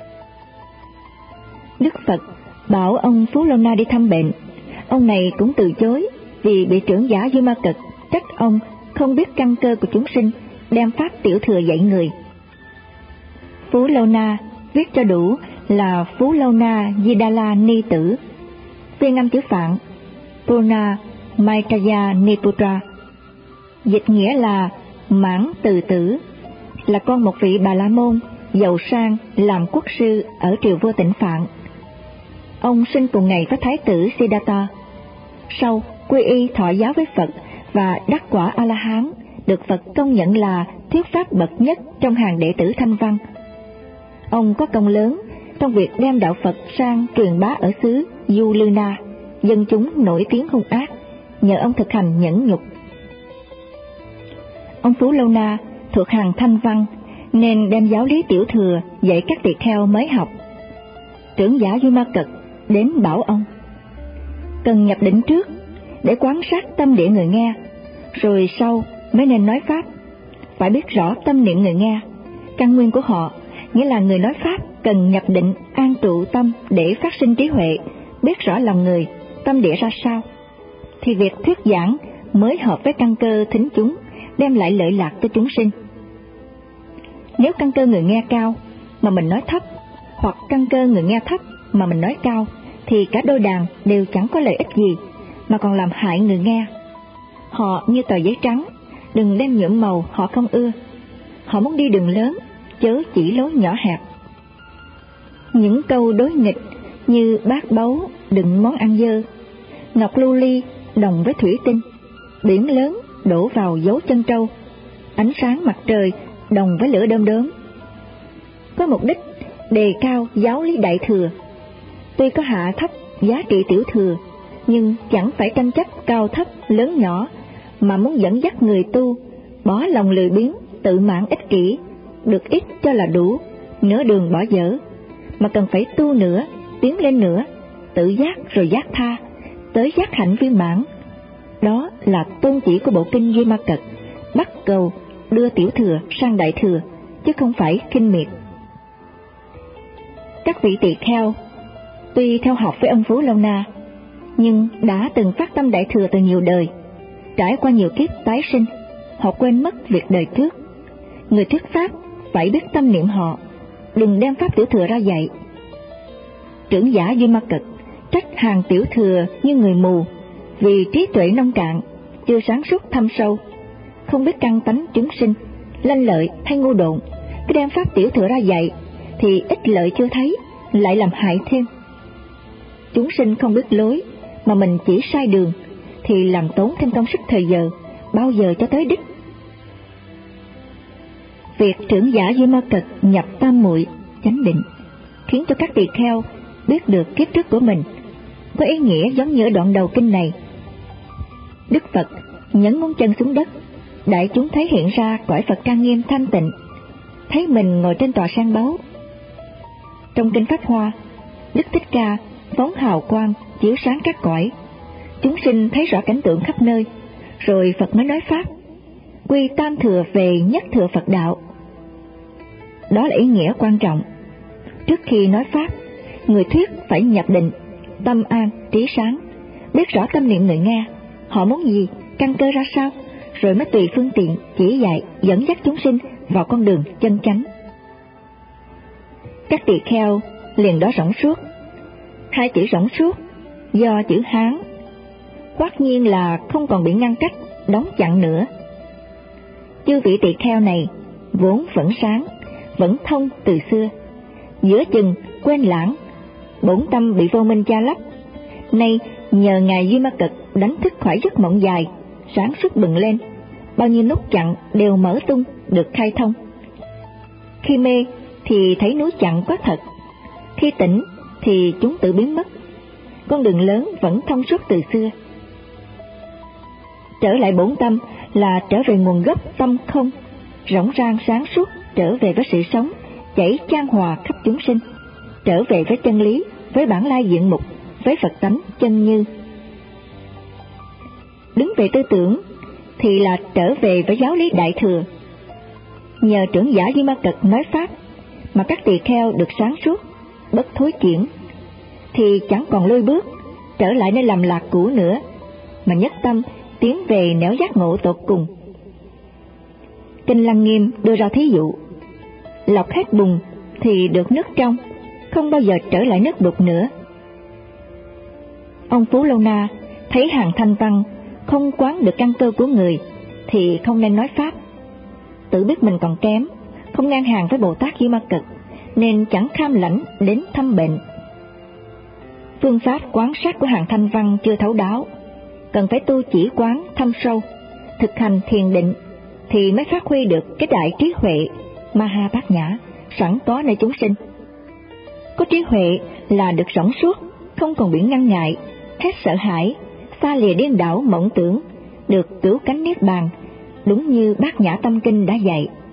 [SPEAKER 1] Đức Phật bảo ông Phú Lâu Na đi thăm bệnh. Ông này cũng từ chối vì bị trưởng giả Duy Ma Cật trách ông không biết căn cơ của chúng sinh, đem pháp tiểu thừa dạy người. Phú Lâu Na viết cho đủ là Phú Lâu Na Vidala Ni Tử, phiên âm chữ Phạn Purna Maitreya Niputra, dịch nghĩa là mãn từ tử, là con một vị Bà La Môn giàu sang làm quốc sư ở triều vua Tịnh Phạn. Ông sinh cùng ngày với thái tử Siddhartha, sau quy y thọ giáo với Phật và đắc quả A La Hán, được Phật công nhận là thuyết pháp bậc nhất trong hàng đệ tử Thanh Văn. Ông có công lớn trong việc đem đạo Phật sang truyền bá ở xứ Du Lư Na, dân chúng nổi tiếng hung ác, nhờ ông thực hành nhẫn nhục. Ông Phú Lâu Na thuộc hàng Thanh Văn nên đem giáo lý tiểu thừa dạy các tỳ kheo mới học. Trưởng giả Duy Ma Cật đến bảo ông cần nhập định trước để quan sát tâm địa người nghe, rồi sau mới nên nói pháp. Phải biết rõ tâm niệm người nghe, căn nguyên của họ, nghĩa là người nói pháp cần nhập định an trụ tâm để phát sinh trí huệ, biết rõ lòng người, tâm địa ra sao, thì việc thuyết giảng mới hợp với căn cơ thính chúng, đem lại lợi lạc cho chúng sinh. Nếu căn cơ người nghe cao mà mình nói thấp, hoặc căn cơ người nghe thấp mà mình nói cao, thì cả đôi đàn đều chẳng có lợi ích gì, mà còn làm hại người nghe. Họ như tờ giấy trắng, đừng đem nhuộm màu họ không ưa. Họ muốn đi đường lớn, chớ chỉ lối nhỏ hẹp. Những câu đối nghịch như bát báu đựng món ăn dơ, ngọc lưu ly đồng với thủy tinh, biển lớn đổ vào dấu chân trâu, ánh sáng mặt trời đồng với lửa đom đóm, có mục đích đề cao giáo lý đại thừa. Tuy có hạ thấp giá trị tiểu thừa, nhưng chẳng phải tranh chấp cao thấp lớn nhỏ, mà muốn dẫn dắt người tu bỏ lòng lười biếng, tự mãn ích kỷ, được ít cho là đủ, nửa đường bỏ dở, mà cần phải tu nữa, tiến lên nữa, tự giác rồi giác tha, tới giác hạnh viên mãn. Đó là tôn chỉ của bộ kinh Duy Ma Cật, bắt cầu đưa tiểu thừa sang đại thừa, chứ không phải khinh miệt. Các vị tỳ kheo tuy theo học với ông Phú Lâu Na, nhưng đã từng phát tâm đại thừa từ nhiều đời, trải qua nhiều kiếp tái sinh, họ quên mất việc đời trước. Người thuyết pháp phải biết tâm niệm họ, đừng đem pháp tiểu thừa ra dạy. Trưởng giả Duy Ma Cật trách hàng tiểu thừa như người mù, vì trí tuệ nông cạn, chưa sáng suốt thâm sâu, không biết căn tánh chúng sinh, lanh lợi hay ngu độn, cứ đem pháp tiểu thừa ra dạy thì ích lợi chưa thấy, lại làm hại thêm. Chúng sinh không biết lối mà mình chỉ sai đường, thì làm tốn thêm công sức thời giờ, bao giờ cho tới đích. Việc trưởng giả Duy Ma Cật nhập tam muội chánh định khiến cho các tỳ kheo biết được kiếp trước của mình, có ý nghĩa giống như ở đoạn đầu kinh này. Đức Phật nhấn ngón chân xuống đất, đại chúng thấy hiện ra cõi Phật trang nghiêm thanh tịnh, thấy mình ngồi trên tòa sen báu. Trong kinh Pháp Hoa, Đức Thích Ca phóng hào quang chiếu sáng các cõi, chúng sinh thấy rõ cảnh tượng khắp nơi, rồi Phật mới nói pháp, quy tam thừa về nhất thừa Phật đạo. Đó là ý nghĩa quan trọng. Trước khi nói pháp, người thuyết phải nhập định, tâm an, trí sáng, biết rõ tâm niệm người nghe, họ muốn gì, căn cơ ra sao, rồi mới tùy phương tiện chỉ dạy, dẫn dắt chúng sinh vào con đường chân chánh. Các tỳ kheo liền đó rỗng suốt. Hai chữ rỗng suốt do chữ Hán, quát nhiên là không còn bị ngăn cách, đóng chặn nữa. Chư vị tỳ kheo này vốn vẫn sáng, vẫn thông từ xưa, giữa chừng quên lãng, bổn tâm bị vô minh cha lấp. Nay nhờ ngài Duy Ma Cật đánh thức khỏi giấc mộng dài, sáng suốt bừng lên, bao nhiêu nút chặn đều mở tung, được khai thông. Khi mê thì thấy núi chặn có thật, khi tỉnh thì chúng tự biến mất. Con đường lớn vẫn thông suốt từ xưa. Trở lại bổn tâm là trở về nguồn gốc tâm không, rỗng rang sáng suốt, trở về với sự sống chảy chan hòa khắp chúng sinh, trở về với chân lý, với bản lai diện mục, với Phật tánh chân như. Đứng về tư tưởng thì là trở về với giáo lý đại thừa. Nhờ trưởng giả Duy Ma Cật nói pháp mà các tỳ kheo được sáng suốt, bất thối chuyển, thì chẳng còn lôi bước trở lại nơi lầm lạc cũ nữa, mà nhất tâm tiến về nẻo giác ngộ tột cùng. Kinh Lăng Nghiêm đưa ra thí dụ, lọc hết bùn thì được nước trong, không bao giờ trở lại nước đục nữa. Ông Phú Lâu Na thấy hàng thanh văn không quán được căn cơ của người thì không nên nói pháp. Tự biết mình còn kém, không ngang hàng với Bồ Tát Duy Ma Cật, nên chẳng kham lãnh đến thăm bệnh. Phương pháp quán sát của hàng thanh văn chưa thấu đáo, cần phải tu chỉ quán thâm sâu, thực hành thiền định thì mới phát huy được cái đại trí huệ Maha Bát Nhã sẵn có nơi chúng sinh. Có trí huệ là được rỗng suốt, không còn bị ngăn ngại, hết sợ hãi, xa lìa điên đảo mộng tưởng, được cửu cánh niết bàn, đúng như Bát Nhã Tâm Kinh đã dạy.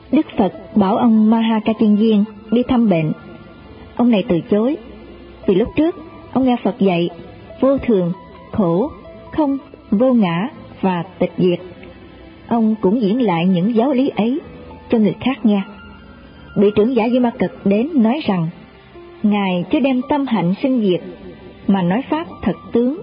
[SPEAKER 1] Đức Phật bảo ông Maha Ca Chiên Viên đi thăm bệnh. Ông này từ chối, vì lúc trước ông nghe Phật dạy vô thường, khổ, không, vô ngã và tịch diệt. Ông cũng diễn lại những giáo lý ấy cho người khác nghe. Bị trưởng giả Di Ma Cật đến nói rằng Ngài chưa đem tâm hạnh sinh diệt mà nói pháp thật tướng.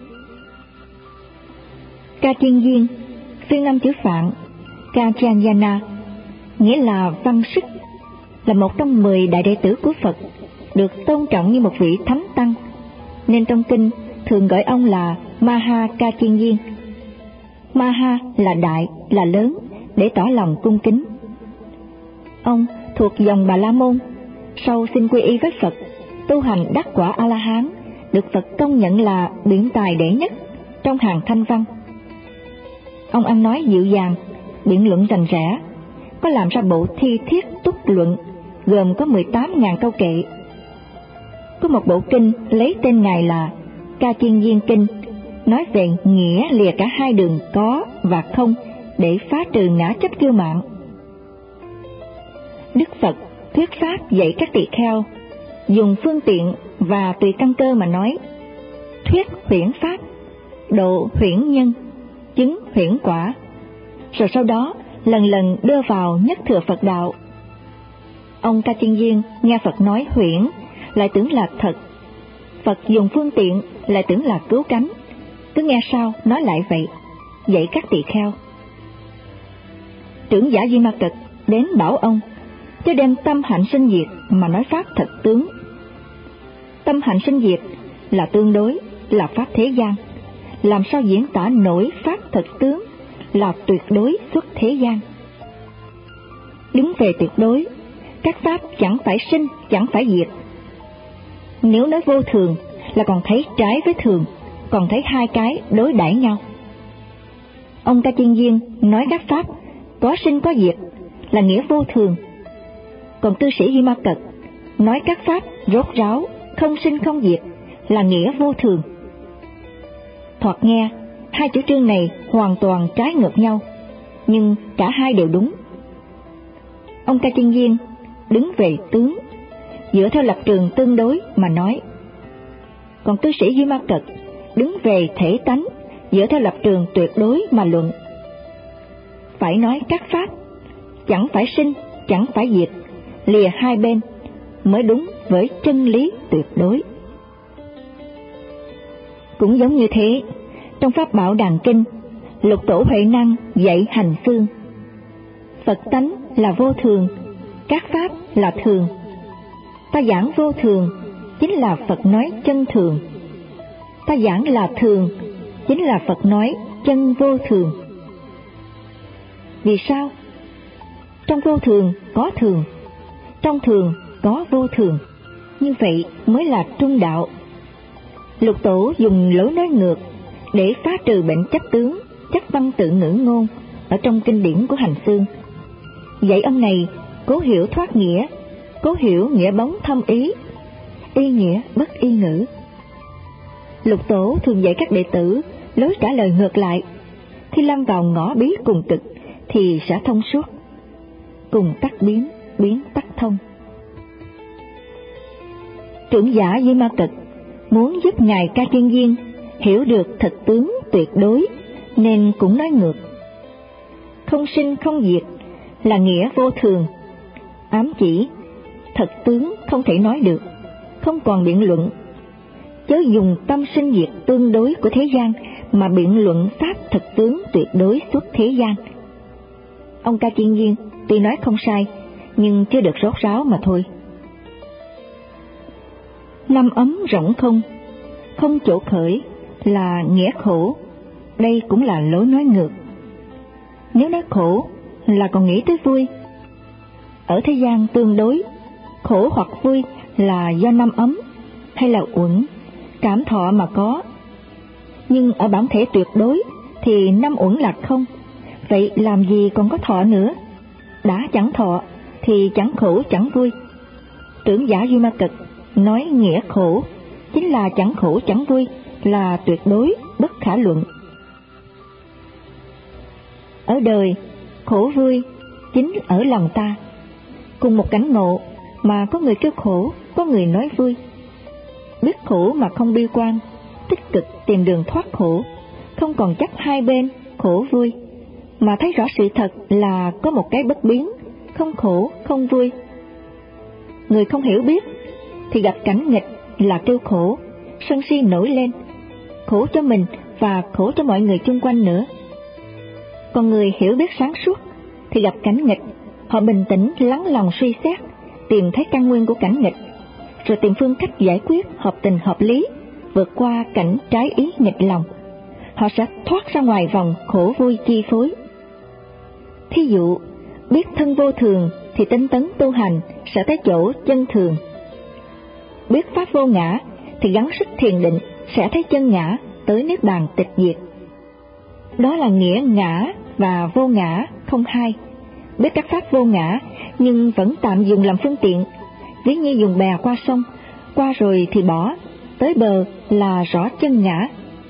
[SPEAKER 1] Ca Chiên Viên, phiên năm chữ Phạn Kaccayana, nghĩa là văn sức, là một trong mười đại đệ tử của Phật, được tôn trọng như một vị thánh tăng, nên trong kinh thường gọi ông là Maha Ca Chiên Viên. Maha là đại, là lớn, để tỏ lòng cung kính. Ông thuộc dòng Bà La Môn, sau xin quy y với Phật, tu hành đắc quả A-la-hán, được Phật công nhận là biện tài đệ nhất trong hàng thanh văn. Ông ăn nói dịu dàng, biện luận rành rẽ, có làm ra bộ Thi Thiết Túc Luận gồm có mười tám nghìn câu kệ. Có một bộ kinh lấy tên Ngài là Ca Chiên Viên Kinh, nói về nghĩa lìa cả hai đường có và không để phá trừ ngã chấp kiêu mạn. Đức Phật thuyết pháp dạy các tỳ kheo dùng phương tiện và tùy căn cơ mà nói, thuyết huyễn pháp, độ huyễn nhân, chứng huyễn quả, rồi sau đó lần lần đưa vào nhất thừa Phật đạo. Ông Ca Chiên Viên nghe Phật nói huyễn lại tưởng là thật, Phật dùng phương tiện lại tưởng là cứu cánh, cứ nghe sao nói lại vậy, dạy các tỳ kheo. Trưởng giả Di Ma Cật đến bảo ông chứ đem tâm hạnh sinh diệt mà nói pháp thật tướng. Tâm hạnh sinh diệt là tương đối, là pháp thế gian, làm sao diễn tả nổi pháp thật tướng là tuyệt đối xuất thế gian. Đứng về tuyệt đối, các pháp chẳng phải sinh, chẳng phải diệt. Nếu nói vô thường là còn thấy trái với thường, còn thấy hai cái đối đãi nhau. Ông Ca Chiên Viên nói các pháp có sinh có diệt là nghĩa vô thường, còn cư sĩ Di Ma Cật nói các pháp rốt ráo không sinh không diệt là nghĩa vô thường. Thoạt nghe hai chủ trương này hoàn toàn trái ngược nhau, nhưng cả hai đều đúng. Ông Ca Chiên Viên đứng về tướng, dựa theo lập trường tương đối mà nói, còn cư sĩ Di Ma Cật đứng về thể tánh, dựa theo lập trường tuyệt đối mà luận. Phải nói các pháp chẳng phải sinh, chẳng phải diệt, lìa hai bên mới đúng với chân lý tuyệt đối. Cũng giống như thế, trong Pháp Bảo Đàn Kinh, Lục Tổ Huệ Năng dạy hành xương. Phật tánh là vô thường, các pháp là thường. Ta giảng vô thường, chính là Phật nói chân thường. Ta giảng là thường, chính là Phật nói chân vô thường. Vì sao? Trong vô thường có thường, trong thường có vô thường, như vậy mới là trung đạo. Lục Tổ dùng lối nói ngược để phá trừ bệnh chấp tướng, chấp văn tự ngữ ngôn ở trong kinh điển của hành xương. Dạy ông này cố hiểu thoát nghĩa, cố hiểu nghĩa bóng thâm ý, y nghĩa bất y ngữ. Lục Tổ thường dạy các đệ tử lối trả lời ngược lại, khi lâm vào ngõ bí cùng cực thì sẽ thông suốt, cùng tắc biến, biến tắc thông. Trưởng giả Di Ma Cật muốn giúp Ngài Ca Chiên Viên hiểu được thật tướng tuyệt đối, nên cũng nói ngược. Không sinh không diệt là nghĩa vô thường, ám chỉ thật tướng không thể nói được, không còn biện luận. Chớ dùng tâm sinh diệt tương đối của thế gian mà biện luận pháp thật tướng tuyệt đối xuất thế gian. Ông Ca Chiên Viên tuy nói không sai, nhưng chưa được rốt ráo mà thôi. Năm ấm rỗng không, không chỗ khởi là nghĩa khổ, đây cũng là lối nói ngược. Nếu nói khổ là còn nghĩ tới vui. Ở thế gian tương đối, khổ hoặc vui là do năm ấm hay là uẩn, cảm thọ mà có. Nhưng ở bản thể tuyệt đối thì năm uẩn là không, vậy làm gì còn có thọ nữa? Đã chẳng thọ thì chẳng khổ chẳng vui. Trưởng giả Di Ma Cật nói nghĩa khổ chính là chẳng khổ chẳng vui, là tuyệt đối bất khả luận. Ở đời khổ vui chính ở lòng ta, Cùng một cảnh ngộ mà có người kêu khổ, có người nói vui. Biết khổ mà không bi quan, tích cực tìm đường thoát khổ, không còn chấp hai bên khổ vui, mà thấy rõ sự thật là có một cái bất biến, không khổ không vui. Người không hiểu biết thì gặp cảnh nghịch là kêu khổ, sân si nổi lên, khổ cho mình và khổ cho mọi người chung quanh nữa. Còn người hiểu biết sáng suốt thì gặp cảnh nghịch, họ bình tĩnh lắng lòng suy xét, tìm thấy căn nguyên của cảnh nghịch, rồi tìm phương cách giải quyết hợp tình hợp lý, vượt qua cảnh trái ý nghịch lòng. Họ sẽ thoát ra ngoài vòng khổ vui chi phối. Thí dụ, biết thân vô thường thì tinh tấn tu hành sẽ tới chỗ chân thường. Biết pháp vô ngã thì gắng sức thiền định sẽ thấy chân ngã, tới niết bàn tịch diệt. Đó là nghĩa ngã và vô ngã không hai. Biết các pháp vô ngã nhưng vẫn tạm dùng làm phương tiện, ví như dùng bè qua sông, qua rồi thì bỏ, tới bờ là rõ chân ngã.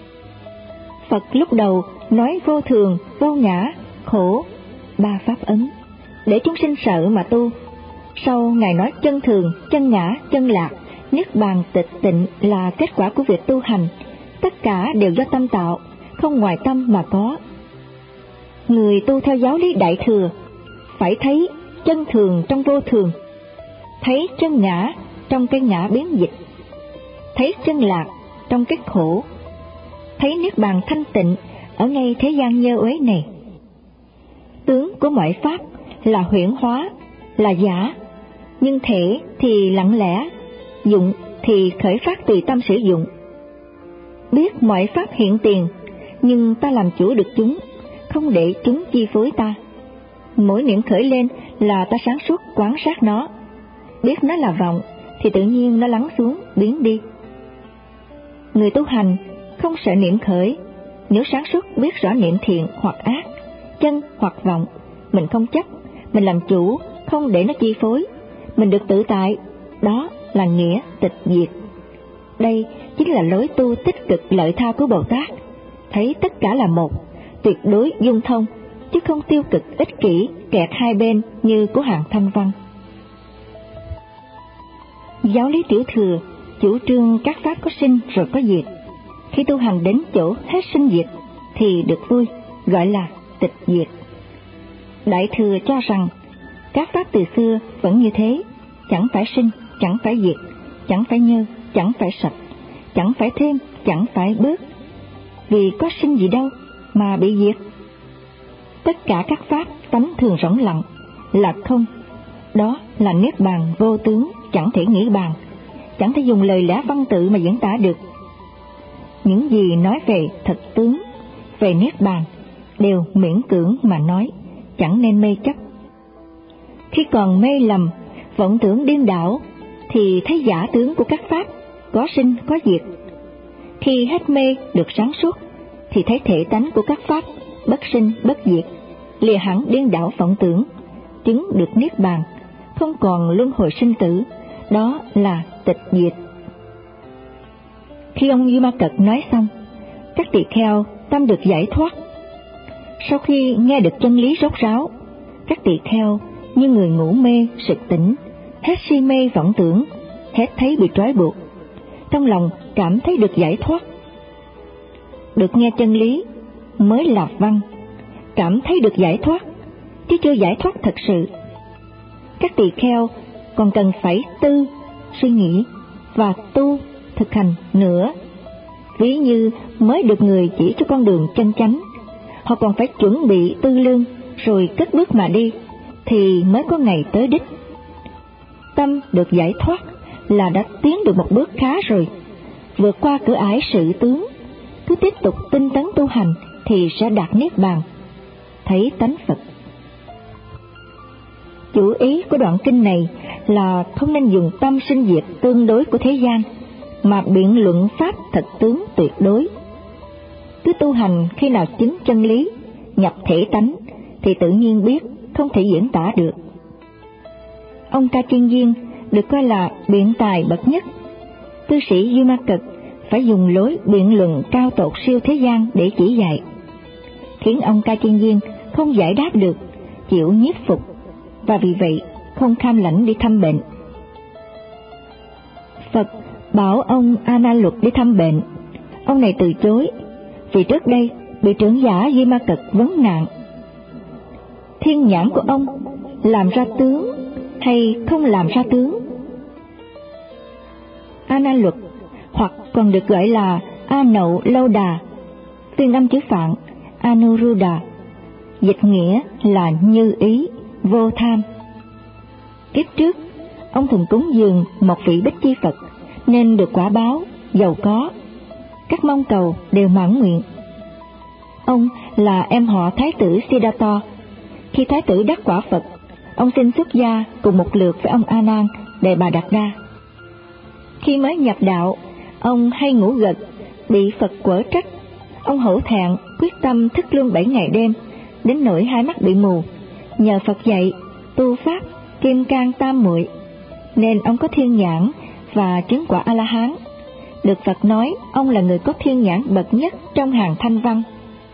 [SPEAKER 1] Phật lúc đầu nói vô thường, vô ngã, khổ, ba pháp ấn, để chúng sinh sợ mà tu. Sau Ngài nói chân thường, chân ngã, chân lạc, niết bàn tịch tịnh là kết quả của việc tu hành, tất cả đều do tâm tạo, không ngoài tâm mà có. Người tu theo giáo lý Đại Thừa phải thấy chân thường trong vô thường, thấy chân ngã trong cái ngã biến dịch, thấy chân lạc trong cái khổ, thấy niết bàn thanh tịnh ở ngay thế gian nhơ uế này. Tướng của mọi pháp là huyễn hóa, là giả, nhưng thể thì lặng lẽ, dụng thì khởi phát tùy tâm sử dụng. Biết mọi pháp hiện tiền, nhưng ta làm chủ được chúng, không để chúng chi phối ta. Mỗi niệm khởi lên là ta sáng suốt quán sát nó, biết nó là vọng thì tự nhiên nó lắng xuống biến đi. Người tu hành không sợ niệm khởi, nếu sáng suốt biết rõ niệm thiện hoặc ác, chân hoặc vọng, mình không chấp, mình làm chủ, không để nó chi phối, mình được tự tại, đó là nghĩa tịch diệt. Đây chính là lối tu tích cực lợi tha của Bồ Tát, thấy tất cả là một, tuyệt đối dung thông, chứ không tiêu cực ích kỷ, kẹt hai bên như của hàng Thanh Văn. Giáo lý Tiểu Thừa chủ trương các pháp có sinh rồi có diệt. Khi tu hành đến chỗ hết sinh diệt thì được vui, gọi là tịch diệt. Đại Thừa cho rằng các pháp từ xưa vẫn như thế, chẳng phải sinh, chẳng phải diệt, chẳng phải nhơ, chẳng phải sạch, chẳng phải thêm, chẳng phải bớt. Vì có sinh gì đâu mà bị diệt. Tất cả các pháp tánh thường rỗng lặng, là không. Đó là niết bàn vô tướng, chẳng thể nghĩ bàn, chẳng thể dùng lời lẽ văn tự mà diễn tả được. Những gì nói về thật tướng, về niết bàn, đều miễn cưỡng mà nói, chẳng nên mê chấp. Khi còn mê lầm, vọng tưởng điên đảo, thì thấy giả tướng của các pháp, có sinh có diệt. Khi hết mê được sáng suốt, thì thấy thể tánh của các pháp, bất sinh bất diệt, lìa hẳn điên đảo vọng tưởng, chứng được niết bàn, không còn luân hồi sinh tử, đó là tịch diệt. Khi ông Duy Ma Cật nói xong, các tỳ kheo tâm được giải thoát. Sau khi nghe được chân lý rốt ráo, các tỳ kheo như người ngủ mê sực tỉnh, hết si mê vọng tưởng, hết thấy bị trói buộc, trong lòng cảm thấy được giải thoát. Được nghe chân lý mới là văn, cảm thấy được giải thoát, chứ chưa giải thoát thật sự. Các tỳ kheo còn cần phải tư, suy nghĩ và tu, thực hành nữa. Ví như mới được người chỉ cho con đường chân chánh, họ còn phải chuẩn bị tư lương rồi cất bước mà đi, thì mới có ngày tới đích. Tâm được giải thoát là đã tiến được một bước khá rồi, vượt qua cửa ải sự tướng, cứ tiếp tục tinh tấn tu hành thì sẽ đạt niết bàn, thấy tánh Phật. Chủ ý của đoạn kinh này là không nên dùng tâm sinh diệt tương đối của thế gian, mà biện luận pháp thật tướng tuyệt đối. Cứ tu hành khi nào chứng chân lý, nhập thể tánh, thì tự nhiên biết, không thể diễn tả được. Ông Ca Chiên Viên được coi là biện tài bậc nhất. Cư sĩ Duy Ma Cật phải dùng lối biện luận cao tột siêu thế gian để chỉ dạy, khiến ông Ca Chiên Viên không giải đáp được, chịu nhiếp phục, và vì vậy không kham lãnh đi thăm bệnh. Phật bảo ông A Na Luật đi thăm bệnh. Ông này từ chối, vì trước đây bị trưởng giả Di Ma Cật vấn nạn. Thiên nhãn của ông làm ra tướng hay không làm ra tướng? A Na Luật, hoặc còn được gọi là A Nậu Lâu Đà, phiên âm chữ Phạn Anuruddha, dịch nghĩa là như ý, vô tham. Kiếp trước, ông thường cúng dường một vị Bích Chi Phật nên được quả báo giàu có, các mong cầu đều mãn nguyện. Ông là em họ Thái tử Siddhartha. Khi Thái tử đắc quả Phật, ông xin xuất gia cùng một lượt với ông A Nan Đề Bà Đạt Đa. Khi mới nhập đạo, ông hay ngủ gật, bị Phật quở trách. Ông hổ thẹn, quyết tâm thức luôn bảy ngày đêm, đến nỗi hai mắt bị mù. Nhờ Phật dạy tu pháp Kim Cang Tam Muội nên ông có thiên nhãn và chứng quả A La Hán. Được Phật nói ông là người có thiên nhãn bậc nhất trong hàng thanh văn.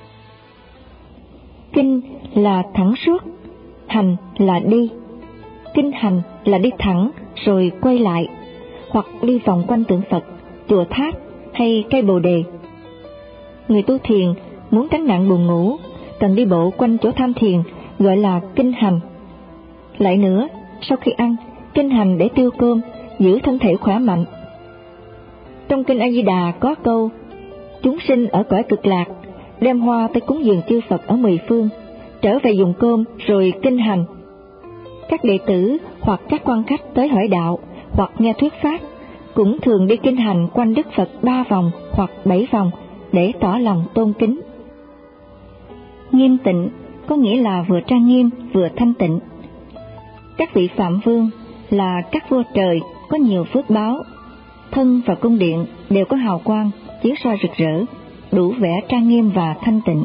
[SPEAKER 1] Kinh là thẳng suốt, hành là đi. Kinh hành là đi thẳng rồi quay lại, hoặc đi vòng quanh tượng Phật, chùa tháp hay cây bồ đề. Người tu thiền muốn tránh nạn buồn ngủ, cần đi bộ quanh chỗ tham thiền, gọi là kinh hành. Lại nữa, sau khi ăn, kinh hành để tiêu cơm, giữ thân thể khỏe mạnh. Trong kinh A Di Đà có câu: chúng sinh ở cõi cực lạc đem hoa tới cúng dường chư Phật ở mười phương, trở về dùng cơm rồi kinh hành. Các đệ tử hoặc các quan khách tới hỏi đạo hoặc nghe thuyết pháp cũng thường đi kinh hành quanh Đức Phật ba vòng hoặc bảy vòng để tỏ lòng tôn kính. Nghiêm tịnh có nghĩa là vừa trang nghiêm vừa thanh tịnh. Các vị Phạm Vương là các vua trời có nhiều phước báo, thân và cung điện đều có hào quang chiếu soi rực rỡ, đủ vẻ trang nghiêm và thanh tịnh.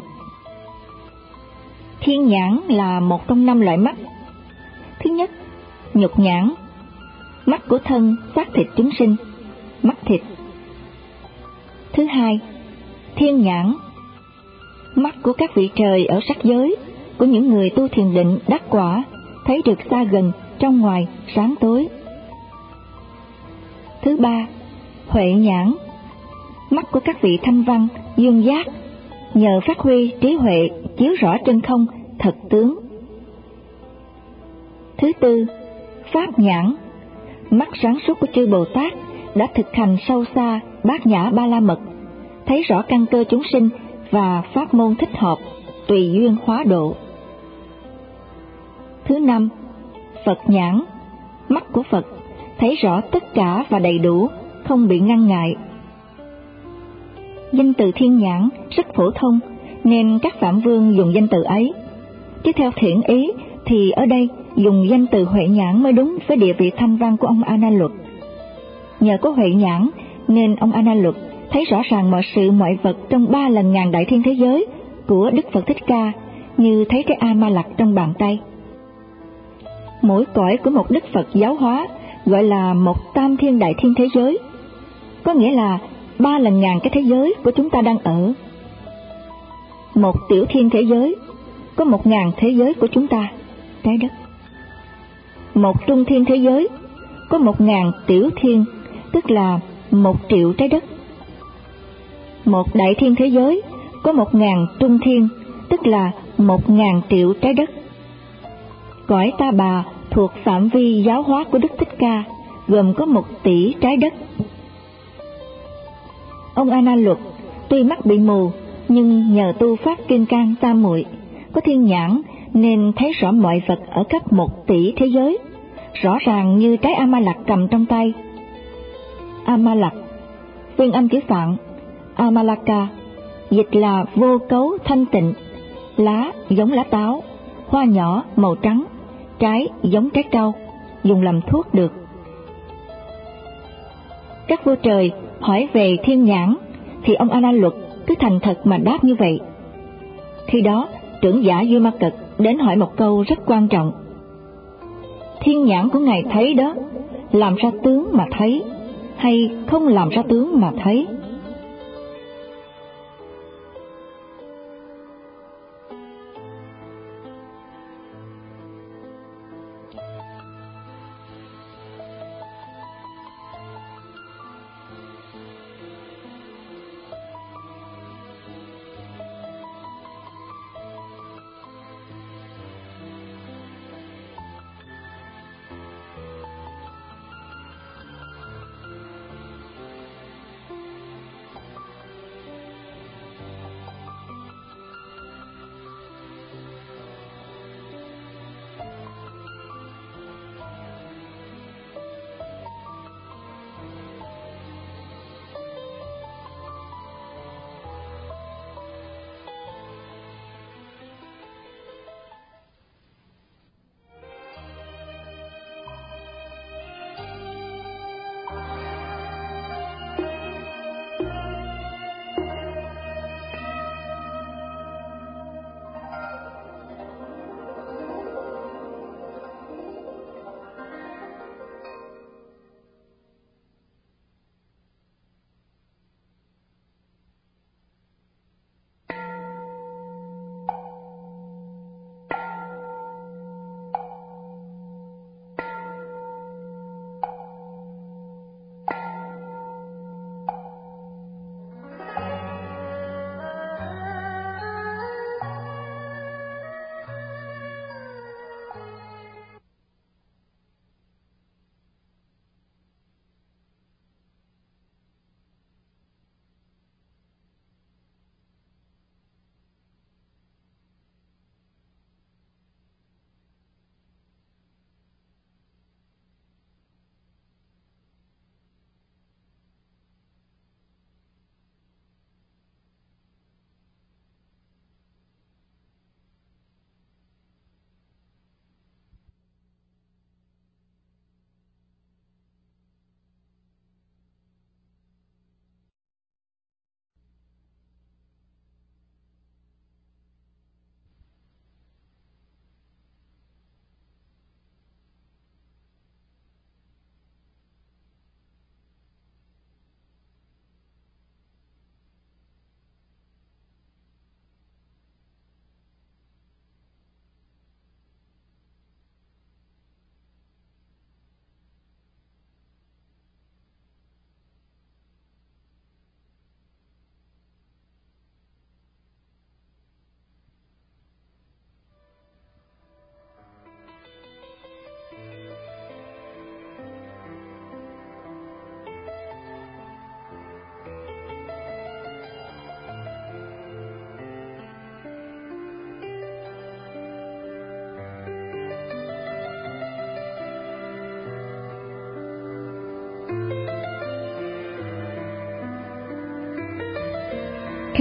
[SPEAKER 1] Thiên nhãn là một trong năm loại mắt. Thứ nhất, nhục nhãn, mắt của thân xác thịt chúng sinh, mắt thịt. Thứ hai, thiên nhãn, mắt của các vị trời ở sắc giới, của những người tu thiền định đắc quả, thấy được xa gần, trong ngoài, sáng tối. Thứ ba, huệ nhãn, mắt của các vị thanh văn, dương giác, nhờ phát huy trí huệ chiếu rõ chân không, thật tướng. Thứ tư, pháp nhãn, mắt sáng suốt của chư Bồ Tát đã thực hành sâu xa bát nhã ba la mật, thấy rõ căn cơ chúng sinh và pháp môn thích hợp, tùy duyên hóa độ. Thứ năm, Phật nhãn, mắt của Phật thấy rõ tất cả và đầy đủ, không bị ngăn ngại. Danh từ thiên nhãn rất phổ thông nên các Phạm Vương dùng danh từ ấy, chứ theo thiện ý thì ở đây dùng danh từ huệ nhãn mới đúng với địa vị thanh văn của ông A Na Luật. Nhờ có huệ nhãn nên ông A Na Luật thấy rõ ràng mọi sự mọi vật trong ba lần ngàn đại thiên thế giới của Đức Phật Thích Ca như thấy cái A Ma Lặc trong bàn tay. Mỗi cõi của một Đức Phật giáo hóa gọi là một tam thiên đại thiên thế giới, có nghĩa là ba lần ngàn cái thế giới của chúng ta đang ở. Một tiểu thiên thế giới có một ngàn thế giới của chúng ta, trái đất. Một trung thiên thế giới có một ngàn tiểu thiên, tức là một triệu trái đất. Một đại thiên thế giới có một ngàn trung thiên, tức là một ngàn triệu trái đất. Cõi Ta Bà thuộc phạm vi giáo hóa của Đức Thích Ca gồm có một tỷ trái đất. Ông A Na Luật tuy mắt bị mù nhưng nhờ tu pháp Kim Cang Tam Muội có thiên nhãn nên thấy rõ mọi vật ở cấp một tỷ thế giới, rõ ràng như trái A Ma Lặc cầm trong tay. A Ma Lặc, phiên âm chữ Phạn Amalaka, dịch là vô cấu thanh tịnh, lá giống lá táo, hoa nhỏ màu trắng, trái giống trái cau, dùng làm thuốc được. Các vua trời hỏi về thiên nhãn thì ông A Na Luật cứ thành thật mà đáp như vậy. Khi đó trưởng giả Duy Ma Cật đến hỏi một câu rất quan trọng: thiên nhãn của ngài thấy đó, làm ra tướng mà thấy hay không làm ra tướng mà thấy?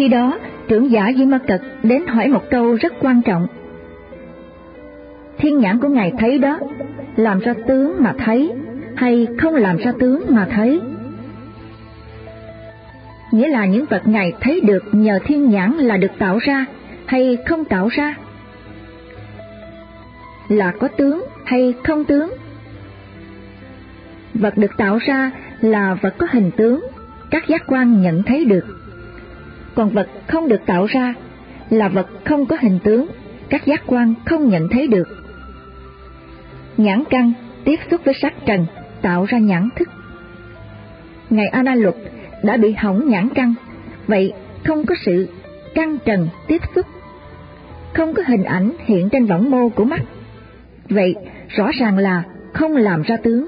[SPEAKER 1] Khi đó, trưởng giả Di Ma Cật đến hỏi một câu rất quan trọng. Thiên nhãn của Ngài thấy đó, làm ra tướng mà thấy, hay không làm ra tướng mà thấy? Nghĩa là những vật Ngài thấy được nhờ thiên nhãn là được tạo ra, hay không tạo ra? Là có tướng hay không tướng? Vật được tạo ra là vật có hình tướng, các giác quan nhận thấy được. Còn vật không được tạo ra là vật không có hình tướng, các giác quan không nhận thấy được. Nhãn căn tiếp xúc với sắc trần tạo ra nhãn thức. Ngài A Na Luật đã bị hỏng nhãn căn, vậy không có sự căn trần tiếp xúc, không có hình ảnh hiện trên võng mô của mắt, vậy rõ ràng là không làm ra tướng.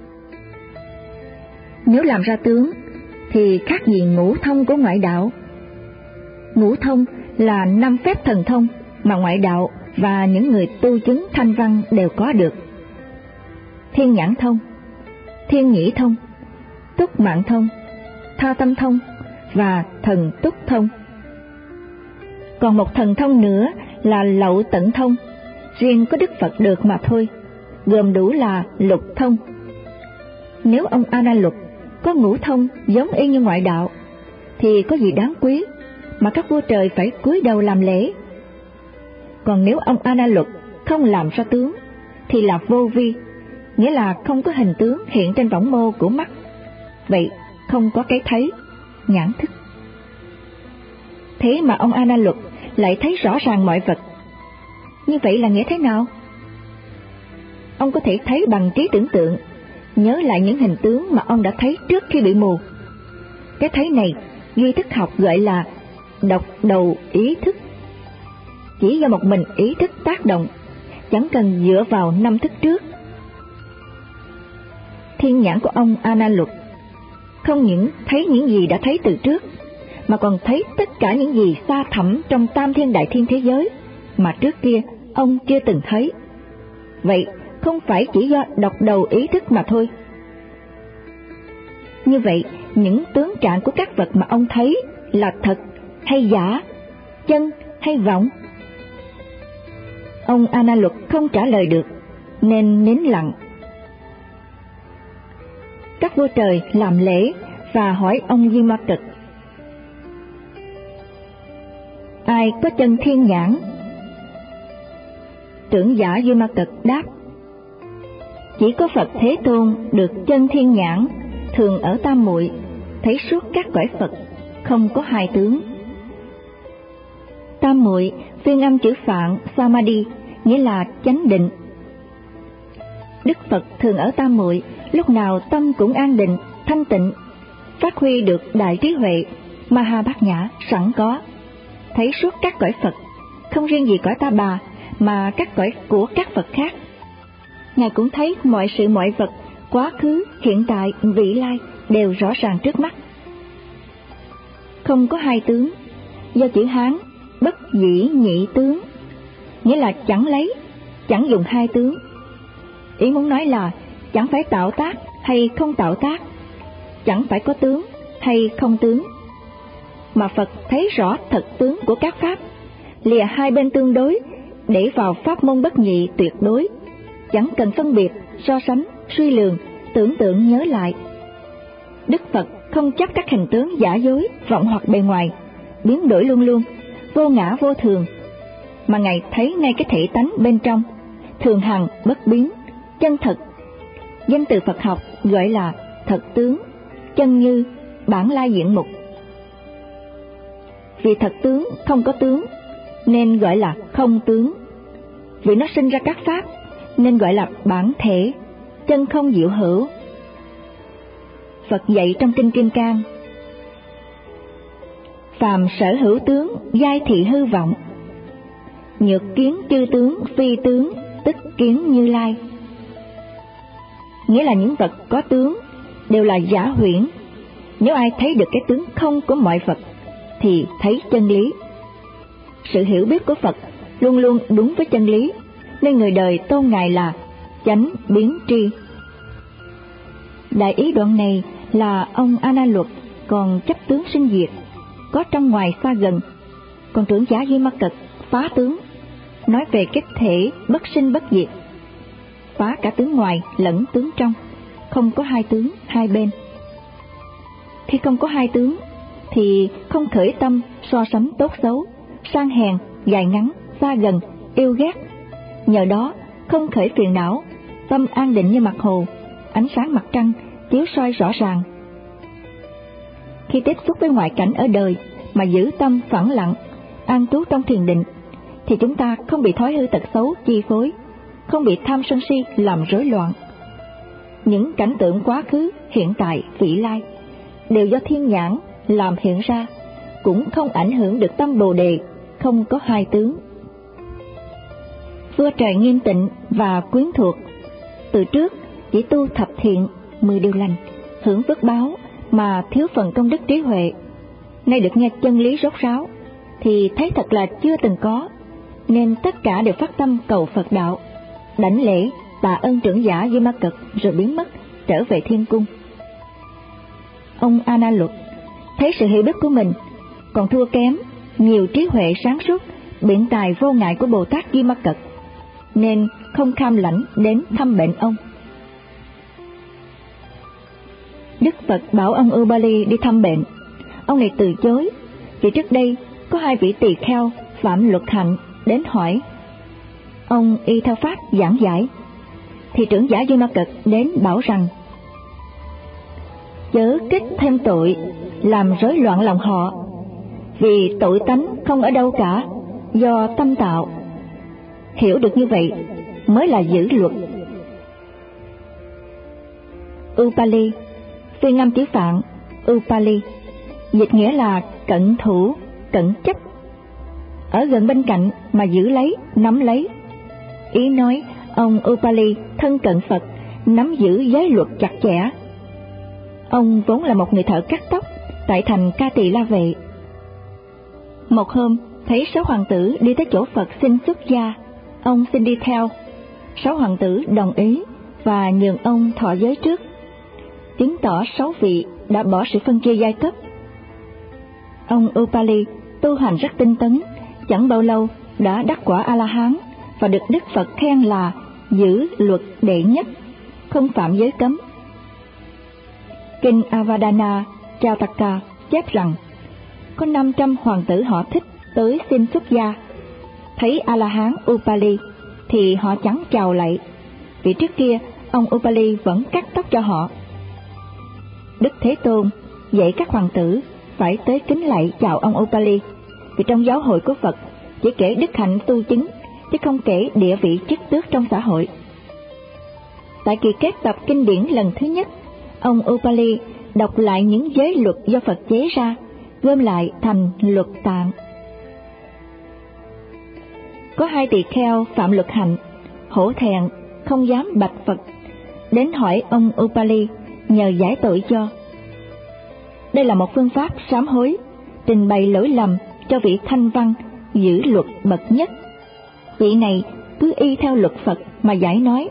[SPEAKER 1] Nếu làm ra tướng thì khác gì ngũ thông của ngoại đạo. Ngũ thông là năm phép thần thông mà ngoại đạo và những người tu chứng thanh văn đều có được: thiên nhãn thông, thiên nhĩ thông, túc mạng thông, tha tâm thông và thần túc thông. Còn một thần thông nữa là lậu tận thông, riêng có Đức Phật được mà thôi, gồm đủ là lục thông. Nếu ông A Na Luật có ngũ thông giống y như ngoại đạo thì có gì đáng quý mà các vua trời phải cúi đầu làm lễ. Còn nếu ông A Na Luật không làm ra tướng thì là vô vi, nghĩa là không có hình tướng hiện trên võng mô của mắt, vậy không có cái thấy, nhãn thức. Thế mà ông A Na Luật lại thấy rõ ràng mọi vật. Như vậy là nghĩa thế nào? Ông có thể thấy bằng trí tưởng tượng, nhớ lại những hình tướng mà ông đã thấy trước khi bị mù. Cái thấy này duy thức học gọi là độc đầu ý thức, chỉ do một mình ý thức tác động, chẳng cần dựa vào năm thức trước. Thiên nhãn của ông A Na Luật không những thấy những gì đã thấy từ trước, mà còn thấy tất cả những gì xa thẳm trong tam thiên đại thiên thế giới mà trước kia ông chưa từng thấy. Vậy không phải chỉ do độc đầu ý thức mà thôi. Như vậy, những tướng trạng của các vật mà ông thấy là thật hay giả, chân hay vọng? Ông A Na Luật không trả lời được, nên nín lặng. Các vua trời làm lễ và hỏi ông Di Ma Cật: ai có chân thiên nhãn? Trưởng giả Di Ma Cật đáp: chỉ có Phật Thế Tôn được chân thiên nhãn, thường ở Tam Muội, thấy suốt các cõi Phật, không có hai tướng. Tam Muội phiên âm chữ Phạn Samadhi, nghĩa là chánh định. Đức Phật thường ở Tam Muội, lúc nào tâm cũng an định, thanh tịnh, phát huy được đại trí huệ Maha Bát Nhã sẵn có, thấy suốt các cõi Phật, không riêng gì cõi Ta Bà mà các cõi của các Phật khác. Ngài cũng thấy mọi sự mọi vật, quá khứ, hiện tại, vị lai đều rõ ràng trước mắt. Không có hai tướng, do chữ Hán bất dĩ nhị tướng, nghĩa là chẳng lấy, chẳng dùng hai tướng. Ý muốn nói là chẳng phải tạo tác hay không tạo tác, chẳng phải có tướng hay không tướng, mà Phật thấy rõ thật tướng của các pháp, lìa hai bên tương đối để vào pháp môn bất nhị tuyệt đối, chẳng cần phân biệt, so sánh, suy lường, tưởng tượng nhớ lại. Đức Phật không chấp các hình tướng giả dối, vọng hoặc bề ngoài, biến đổi luôn luôn, vô ngã vô thường, mà Ngài thấy ngay cái thể tánh bên trong, thường hằng bất biến, chân thật. Danh từ Phật học gọi là thật tướng, chân như, bản lai diện mục. Vì thật tướng không có tướng nên gọi là không tướng, vì nó sinh ra các pháp nên gọi là bản thể, chân không diệu hữu. Phật dạy trong Kinh Kim Cang: phàm sở hữu tướng, giai thị hư vọng, nhược kiến chư tướng, phi tướng, tức kiến Như Lai. Nghĩa là những vật có tướng đều là giả huyễn. Nếu ai thấy được cái tướng không của mọi vật thì thấy chân lý. Sự hiểu biết của Phật luôn luôn đúng với chân lý, nên người đời tôn Ngài là chánh biến tri. Đại ý đoạn này là ông A Na Luật còn chấp tướng sinh diệt, có trong ngoài xa gần. Còn trưởng giả Duy Ma Cật phá tướng, nói về cái thể bất sinh bất diệt, phá cả tướng ngoài lẫn tướng trong, không có hai tướng hai bên. Khi không có hai tướng thì không khởi tâm so sánh tốt xấu, sang hèn, dài ngắn, xa gần, yêu ghét. Nhờ đó không khởi phiền não, tâm an định như mặt hồ, ánh sáng mặt trăng chiếu soi rõ ràng. Khi tiếp xúc với ngoại cảnh ở đời mà giữ tâm phẳng lặng, an trú trong thiền định, thì chúng ta không bị thói hư tật xấu chi phối, không bị tham sân si làm rối loạn. Những cảnh tượng quá khứ, hiện tại, vị lai đều do thiên nhãn làm hiện ra, cũng không ảnh hưởng được tâm Bồ Đề, không có hai tướng. Vua trời Nghiêm Tịnh và quyến thuộc từ trước chỉ tu thập thiện, mười điều lành, hưởng phước báo mà thiếu phần công đức trí huệ. Nay được nghe chân lý rốt ráo thì thấy thật là chưa từng có, nên tất cả đều phát tâm cầu Phật đạo, đảnh lễ tạ ơn trưởng giả Duy Ma Cật rồi biến mất trở về thiên cung. Ông A Na Luật thấy sự hiểu biết của mình còn thua kém nhiều trí huệ sáng suốt, biện tài vô ngại của Bồ Tát Duy Ma Cật, nên không kham lãnh đến thăm bệnh ông. Đức Phật bảo ông Upali đi thăm bệnh, ông này từ chối, vì trước đây có hai vị tỳ kheo phạm luật hạnh đến hỏi. Ông y theo pháp giảng giải, thì trưởng giả Duy Ma Cật đến bảo rằng: chớ kích thêm tội làm rối loạn lòng họ, vì tội tánh không ở đâu cả, do tâm tạo. Hiểu được như vậy mới là giữ luật. Upali, phiên âm chữ Phạn Upali, dịch nghĩa là cận thủ, cận chấp, ở gần bên cạnh mà giữ lấy, nắm lấy. Ý nói ông Upali thân cận Phật, nắm giữ giới luật chặt chẽ. Ông vốn là một người thợ cắt tóc tại thành Ca Tỳ La Vệ. Một hôm thấy sáu hoàng tử đi tới chỗ Phật xin xuất gia, ông xin đi theo. Sáu hoàng tử đồng ý và nhường ông thọ giới trước, chứng tỏ sáu vị đã bỏ sự phân chia giai cấp. Ông Upali tu hành rất tinh tấn, chẳng bao lâu đã đắc quả A-la-hán và được Đức Phật khen là giữ luật đệ nhất, không phạm giới cấm. Kinh Avadana Jataka chép rằng có năm trăm hoàng tử họ thích tới xin xuất gia, thấy A-la-hán Upali thì họ chẳng chào lạy, vì trước kia ông Upali vẫn cắt tóc cho họ. Đức Thế Tôn dạy các hoàng tử phải tới kính lạy chào ông Upali, vì trong giáo hội của Phật chỉ kể đức hạnh tu chứng, chứ không kể địa vị chức tước trong xã hội. Tại kỳ kết tập kinh điển lần thứ nhất, ông Upali đọc lại những giới luật do Phật chế ra, gom lại thành luật tạng. Có hai tỳ kheo phạm luật hạnh, hổ thẹn không dám bạch Phật, đến hỏi ông Upali nhờ giải tội cho. Đây là một phương pháp sám hối, trình bày lỗi lầm cho vị thanh văn giữ luật bậc nhất. Vị này cứ y theo luật Phật mà giải nói.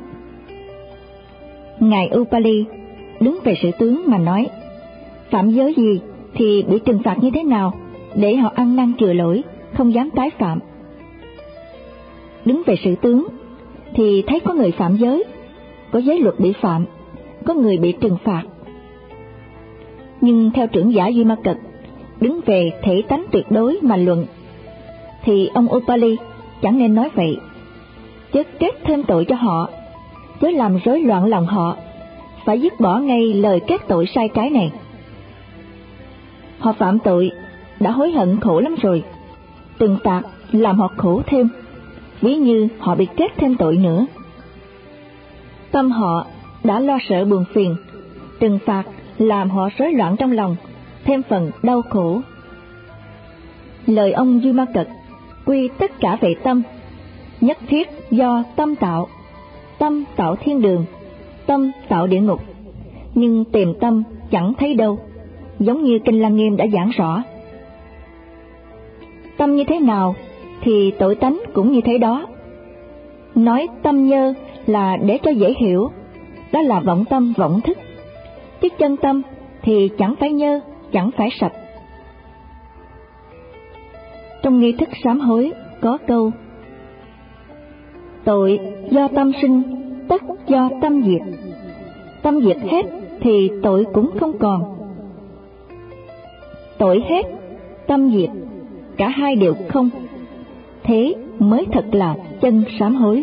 [SPEAKER 1] Ngài Upali đứng về sự tướng mà nói, phạm giới gì thì bị trừng phạt như thế nào, để họ ăn năn chừa lỗi, không dám tái phạm. Đứng về sự tướng thì thấy có người phạm giới, có giới luật bị phạm, có người bị trừng phạt. Nhưng theo trưởng giả Duy Ma Cật đứng về thể tánh tuyệt đối mà luận, thì ông Upali chẳng nên nói vậy. Chớ kết thêm tội cho họ, chớ làm rối loạn lòng họ, phải dứt bỏ ngay lời kết tội sai trái này. Họ phạm tội đã hối hận khổ lắm rồi, trừng phạt làm họ khổ thêm, ví như họ bị kết thêm tội nữa. Tâm họ đã lo sợ buồn phiền, trừng phạt làm họ rối loạn trong lòng, thêm phần đau khổ. Lời ông Duy Ma Cật quy tất cả về tâm, nhất thiết do tâm tạo, tâm tạo thiên đường, tâm tạo địa ngục, nhưng tìm tâm chẳng thấy đâu, giống như Kinh Lăng Nghiêm đã giảng rõ. Tâm như thế nào thì tội tánh cũng như thế đó. Nói tâm nhơ là để cho dễ hiểu, đó là vọng tâm vọng thức, chứ chân tâm thì chẳng phải nhơ, chẳng phải sạch. Trong nghi thức sám hối có câu: tội do tâm sinh, tất do tâm diệt. Tâm diệt hết thì tội cũng không còn. Tội hết, tâm diệt, cả hai đều không. Thế mới thật là chân sám hối.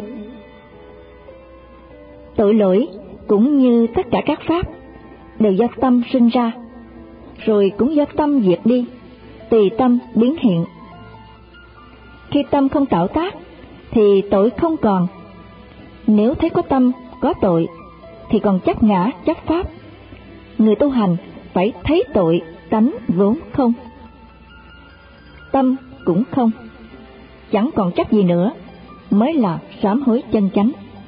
[SPEAKER 1] Tội lỗi cũng như tất cả các pháp đều do tâm sinh ra, rồi cũng do tâm diệt đi, tùy tâm biến hiện. Khi tâm không tạo tác thì tội không còn. Nếu thấy có tâm, có tội thì còn chấp ngã, chấp pháp. Người tu hành phải thấy tội tánh vốn không. Tâm cũng không, chẳng còn chấp gì nữa, mới là sám hối chân chánh.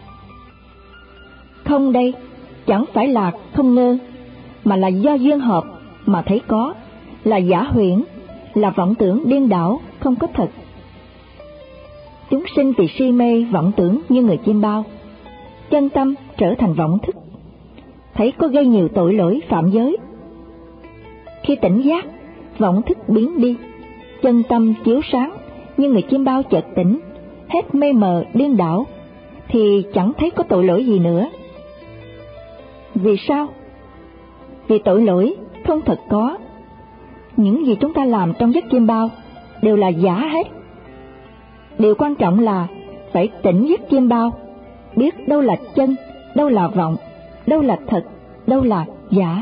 [SPEAKER 1] Không đây chẳng phải là không ngơ, mà là do duyên hợp mà thấy có, là giả huyễn, là vọng tưởng điên đảo, không có thật. Chúng sinh vì si mê vọng tưởng như người chim bao, chân tâm trở thành vọng thức, thấy có gây nhiều tội lỗi phạm giới. Khi tỉnh giác, vọng thức biến đi, chân tâm chiếu sáng như người chim bao chợt tỉnh, hết mê mờ điên đảo, thì chẳng thấy có tội lỗi gì nữa. Vì sao? Vì tội lỗi không thật có. Những gì chúng ta làm trong giấc chim bao đều là giả hết. Điều quan trọng là phải tỉnh giấc chim bao, biết đâu là chân, đâu là vọng, đâu là thật, đâu là giả.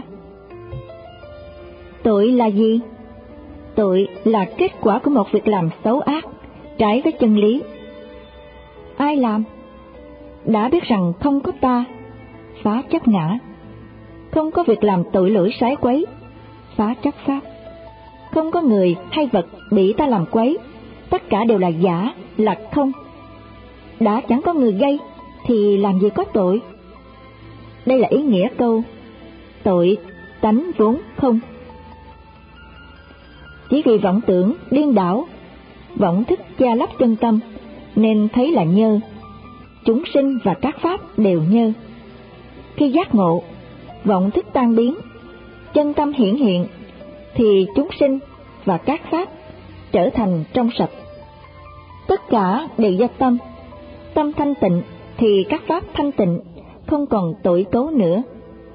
[SPEAKER 1] Tội là gì? Tội là kết quả của một việc làm xấu ác, trái với chân lý. Ai làm? Đã biết rằng không có ta, phá chấp ngã. Không có việc làm tội lỗi sái quấy, phá chấp pháp. Không có người hay vật bị ta làm quấy, tất cả đều là giả, là không. Đã chẳng có người gây thì làm gì có tội. Đây là ý nghĩa câu tội tánh vốn không. Chỉ vì vọng tưởng điên đảo, vọng thức che lấp chân tâm, nên thấy là nhơ. Chúng sinh và các pháp đều nhơ. Khi giác ngộ, vọng thức tan biến, chân tâm hiển hiện, thì chúng sinh và các pháp trở thành trong sạch. Tất cả đều do tâm. Tâm thanh tịnh thì các pháp thanh tịnh, không còn tội cấu nữa.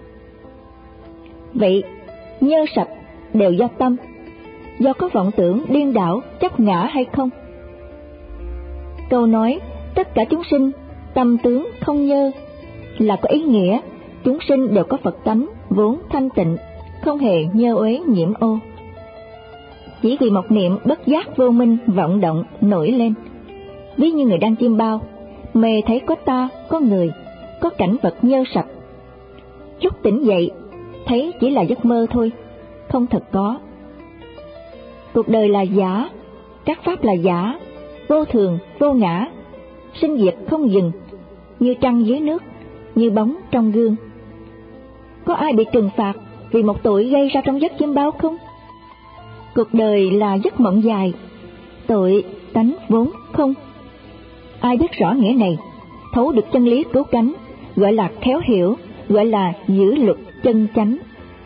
[SPEAKER 1] Vậy nhơ sạch đều do tâm, do có vọng tưởng điên đảo chấp ngã hay không? Câu nói tất cả chúng sinh tâm tướng không nhơ là có ý nghĩa chúng sinh đều có Phật tánh vốn thanh tịnh, không hề nhơ uế nhiễm ô. Chỉ vì một niệm bất giác vô minh vọng động nổi lên, ví như người đang chiêm bao, mê thấy có ta, có người, có cảnh vật nhơ sạch. Lúc tỉnh dậy, thấy chỉ là giấc mơ thôi, không thật có. Cuộc đời là giả, các pháp là giả, vô thường, vô ngã, sinh diệt không dừng, như trăng dưới nước, như bóng trong gương. Có ai bị trừng phạt vì một tội gây ra trong giấc chiêm bao không? Cuộc đời là giấc mộng dài, tội tánh vốn không. Ai biết rõ nghĩa này, thấu được chân lý cứu cánh, gọi là khéo hiểu, gọi là giữ luật chân chánh.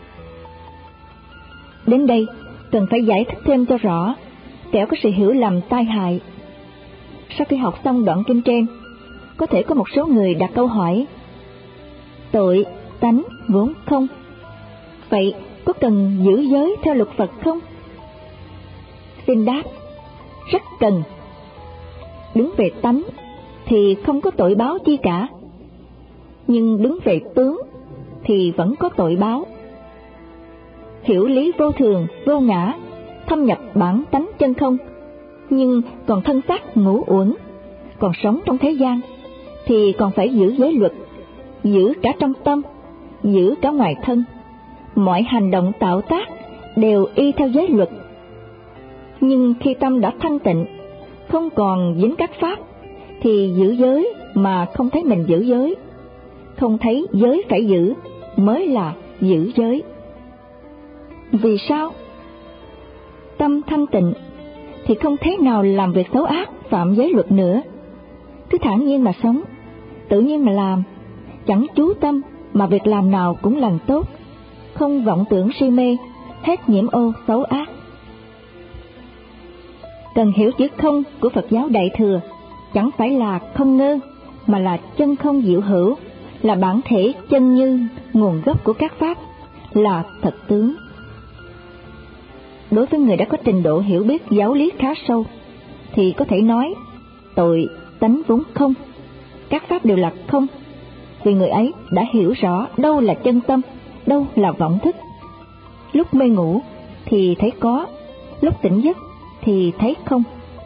[SPEAKER 1] Đến đây cần phải giải thích thêm cho rõ, kẻo có sự hiểu lầm tai hại. Sau khi học xong đoạn kinh trên, có thể có một số người đặt câu hỏi: tội tánh vốn không, vậy có cần giữ giới theo luật Phật không? Xin đáp, rất cần. Đứng về tánh thì không có tội báo chi cả, nhưng đứng về tướng thì vẫn có tội báo. Hiểu lý vô thường, vô ngã, thâm nhập bản tánh chân không, nhưng còn thân xác ngũ uẩn, còn sống trong thế gian, thì còn phải giữ giới luật, giữ cả trong tâm, giữ cả ngoài thân. Mọi hành động tạo tác đều y theo giới luật. Nhưng khi tâm đã thanh tịnh, không còn dính các pháp, thì giữ giới mà không thấy mình giữ giới, không thấy giới phải giữ, mới là giữ giới. Vì sao? Tâm thanh tịnh thì không thế nào làm việc xấu ác, phạm giới luật nữa. Cứ thản nhiên mà sống, tự nhiên mà làm, chẳng chú tâm mà việc làm nào cũng làm tốt, không vọng tưởng si mê, hết nhiễm ô xấu ác. Cần hiểu chữ không của Phật giáo Đại Thừa chẳng phải là không ngơ, mà là chân không diệu hữu, là bản thể chân như, nguồn gốc của các pháp, là thật tướng. Đối với người đã có trình độ hiểu biết giáo lý khá sâu, thì có thể nói tội tánh vốn không, các pháp đều là không, vì người ấy đã hiểu rõ đâu là chân tâm, đâu là vọng thức. Lúc mê ngủ thì thấy có, lúc tỉnh giấc thì thấy không.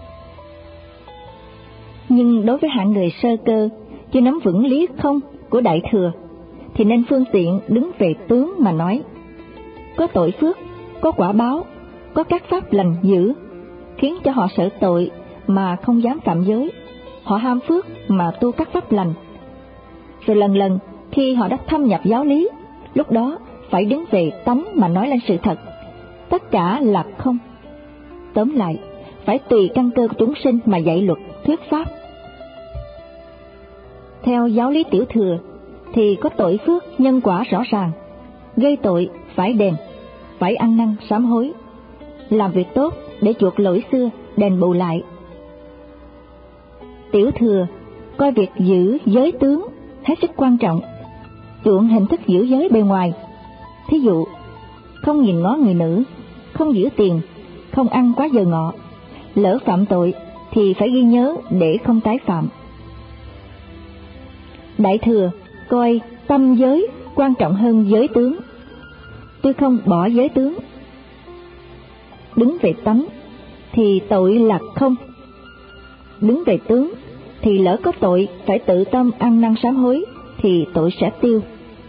[SPEAKER 1] Nhưng đối với hạng người sơ cơ chưa nắm vững lý không của Đại Thừa, thì nên phương tiện đứng về tướng mà nói. Có tội phước, có quả báo, có các pháp lành dữ, khiến cho họ sợ tội mà không dám phạm giới, họ ham phước mà tu các pháp lành. Rồi lần lần khi họ đã thâm nhập giáo lý, lúc đó phải đứng về tánh mà nói lên sự thật, tất cả là không. Tóm lại, phải tùy căn cơ của chúng sinh mà dạy luật thuyết pháp. Theo giáo lý Tiểu Thừa thì có tội phước nhân quả rõ ràng, gây tội phải đền, phải ăn năn sám hối, làm việc tốt để chuộc lỗi xưa, đền bù lại. Tiểu Thừa coi việc giữ giới tướng hết sức quan trọng, chuộng hình thức giữ giới bề ngoài. Thí dụ, không nhìn ngó người nữ, không giữ tiền, không ăn quá giờ ngọ. Lỡ phạm tội thì phải ghi nhớ để không tái phạm. Đại Thừa coi tâm giới quan trọng hơn giới tướng, tuy không bỏ giới tướng. Đứng về tánh thì tội là không, đứng về tướng thì lỡ có tội phải tự tâm ăn năn sám hối thì tội sẽ tiêu.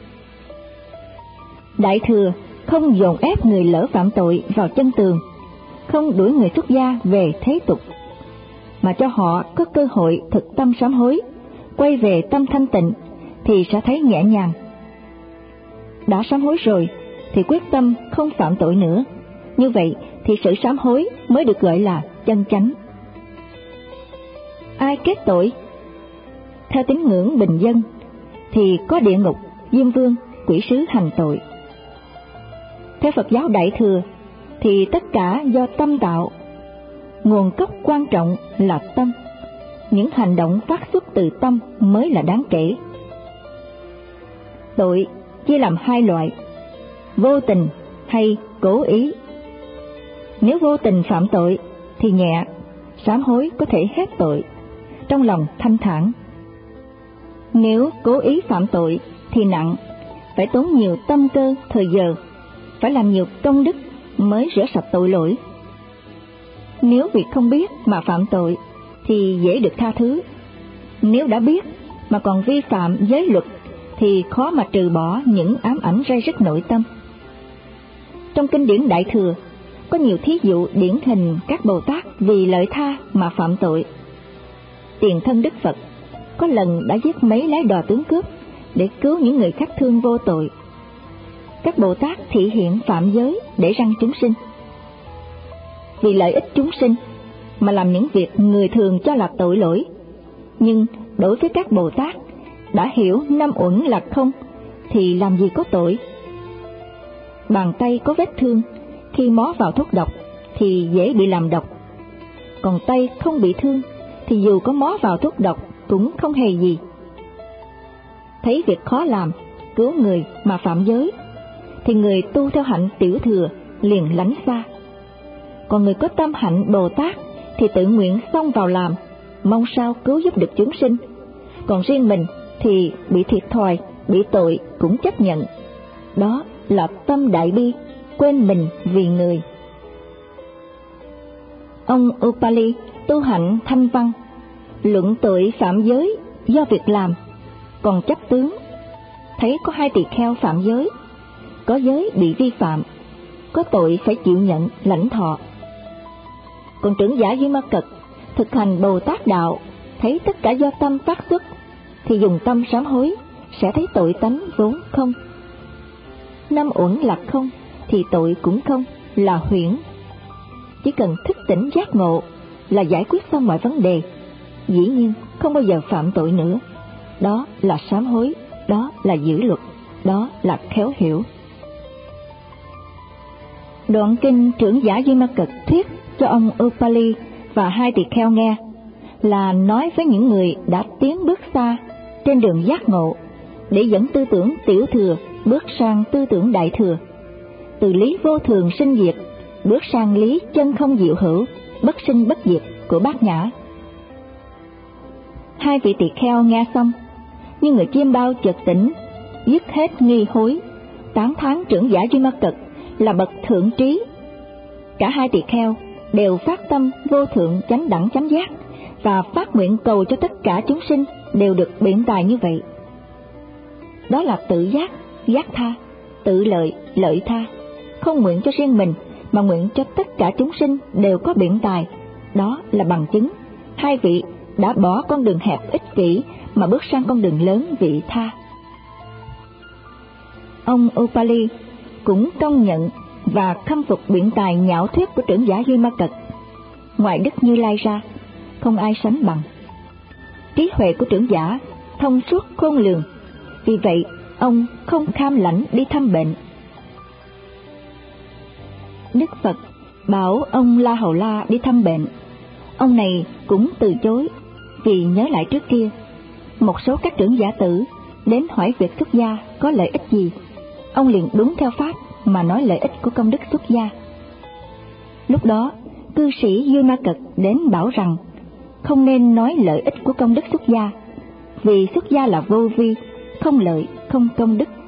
[SPEAKER 1] Đại Thừa không dồn ép người lỡ phạm tội vào chân tường, không đuổi người xuất gia về thế tục, mà cho họ có cơ hội thực tâm sám hối, quay về tâm thanh tịnh thì sẽ thấy nhẹ nhàng. Đã sám hối rồi thì quyết tâm không phạm tội nữa, như vậy thì sự sám hối mới được gọi là chân chánh. Ai kết tội? Theo tín ngưỡng bình dân thì có địa ngục, diêm vương, quỷ sứ hành tội. Theo Phật giáo Đại Thừa thì tất cả do tâm tạo, nguồn gốc quan trọng là tâm, những hành động phát xuất từ tâm mới là đáng kể. Tội chia làm hai loại, vô tình hay cố ý. Nếu vô tình phạm tội thì nhẹ, sám hối có thể hết tội, trong lòng thanh thản. Nếu cố ý phạm tội thì nặng, phải tốn nhiều tâm cơ, thời giờ, phải làm nhiều công đức mới rửa sạch tội lỗi. Nếu vì không biết mà phạm tội thì dễ được tha thứ. Nếu đã biết mà còn vi phạm giới luật thì khó mà trừ bỏ những ám ảnh ray rứt nội tâm. Trong kinh điển Đại Thừa có nhiều thí dụ điển hình các Bồ Tát vì lợi tha mà phạm tội. Tiền thân Đức Phật có lần đã giết mấy lái đò tướng cướp để cứu những người khác thương vô tội. Các Bồ Tát thị hiện phạm giới để răn chúng sinh. Vì lợi ích chúng sinh mà làm những việc người thường cho là tội lỗi, nhưng đối với các Bồ Tát đã hiểu năm uẩn là không thì làm gì có tội. Bàn tay có vết thương, khi mó vào thuốc độc thì dễ bị làm độc, còn tay không bị thương thì dù có mó vào thuốc độc cũng không hề gì. Thấy việc khó làm, cứu người mà phạm giới, thì người tu theo hạnh Tiểu Thừa liền lánh xa. Còn người có tâm hạnh Bồ Tát thì tự nguyện xông vào làm, mong sao cứu giúp được chúng sinh. Còn riêng mình thì bị thiệt thòi, bị tội cũng chấp nhận. Đó là tâm đại bi, quên mình vì người. Ông Upali tu hạnh thanh văn, luận tội phạm giới do việc làm, còn chấp tướng. Thấy có hai tỳ kheo phạm giới, có giới bị vi phạm, có tội phải chịu nhận lãnh thọ. Còn trưởng giả Duy Ma Cật thực hành Bồ Tát đạo, thấy tất cả do tâm phát xuất thì dùng tâm sám hối, sẽ thấy tội tánh vốn không. Năm uẩn là không thì tội cũng không, là huyễn. Chỉ cần thức tỉnh giác ngộ là giải quyết xong mọi vấn đề, dĩ nhiên không bao giờ phạm tội nữa. Đó là sám hối, đó là giữ luật, đó là khéo hiểu. Đoạn kinh trưởng giả Duy Ma Cật thuyết cho ông Upali và hai tỳ kheo nghe là nói với những người đã tiến bước xa trên đường giác ngộ, để dẫn tư tưởng tiểu thừa bước sang tư tưởng đại thừa, từ lý vô thường sinh diệt bước sang lý chân không diệu hữu, bất sinh bất diệt của Bát Nhã. Hai vị tỳ kheo nghe xong, như người chiêm bao chợt tỉnh, dứt hết nghi hối, tán thán trưởng giả Duy Ma Cật là bậc thượng trí. Cả hai tỳ kheo đều phát tâm vô thượng chánh đẳng chánh giác và phát nguyện cầu cho tất cả chúng sinh đều được biện tài như vậy. Đó là tự giác, giác tha, tự lợi, lợi tha, không nguyện cho riêng mình mà nguyện cho tất cả chúng sinh đều có biện tài. Đó là bằng chứng hai vị đã bỏ con đường hẹp ích kỷ mà bước sang con đường lớn vị tha. Ông Upali cũng công nhận và khâm phục biện tài nhạo thuyết của trưởng giả Duy Ma Cật. Ngoài Đức Như Lai ra, không ai sánh bằng. Trí huệ của trưởng giả thông suốt khôn lường, vì vậy ông không kham lãnh đi thăm bệnh. Đức Phật bảo ông La Hầu La đi thăm bệnh. Ông này cũng từ chối, vì nhớ lại trước kia một số các trưởng giả tử đến hỏi việc xuất gia có lợi ích gì. Ông liền đúng theo pháp mà nói lợi ích của công đức xuất gia. Lúc đó cư sĩ Duy Ma Cật đến bảo rằng không nên nói lợi ích của công đức xuất gia, vì xuất gia là vô vi, không lợi, không công đức.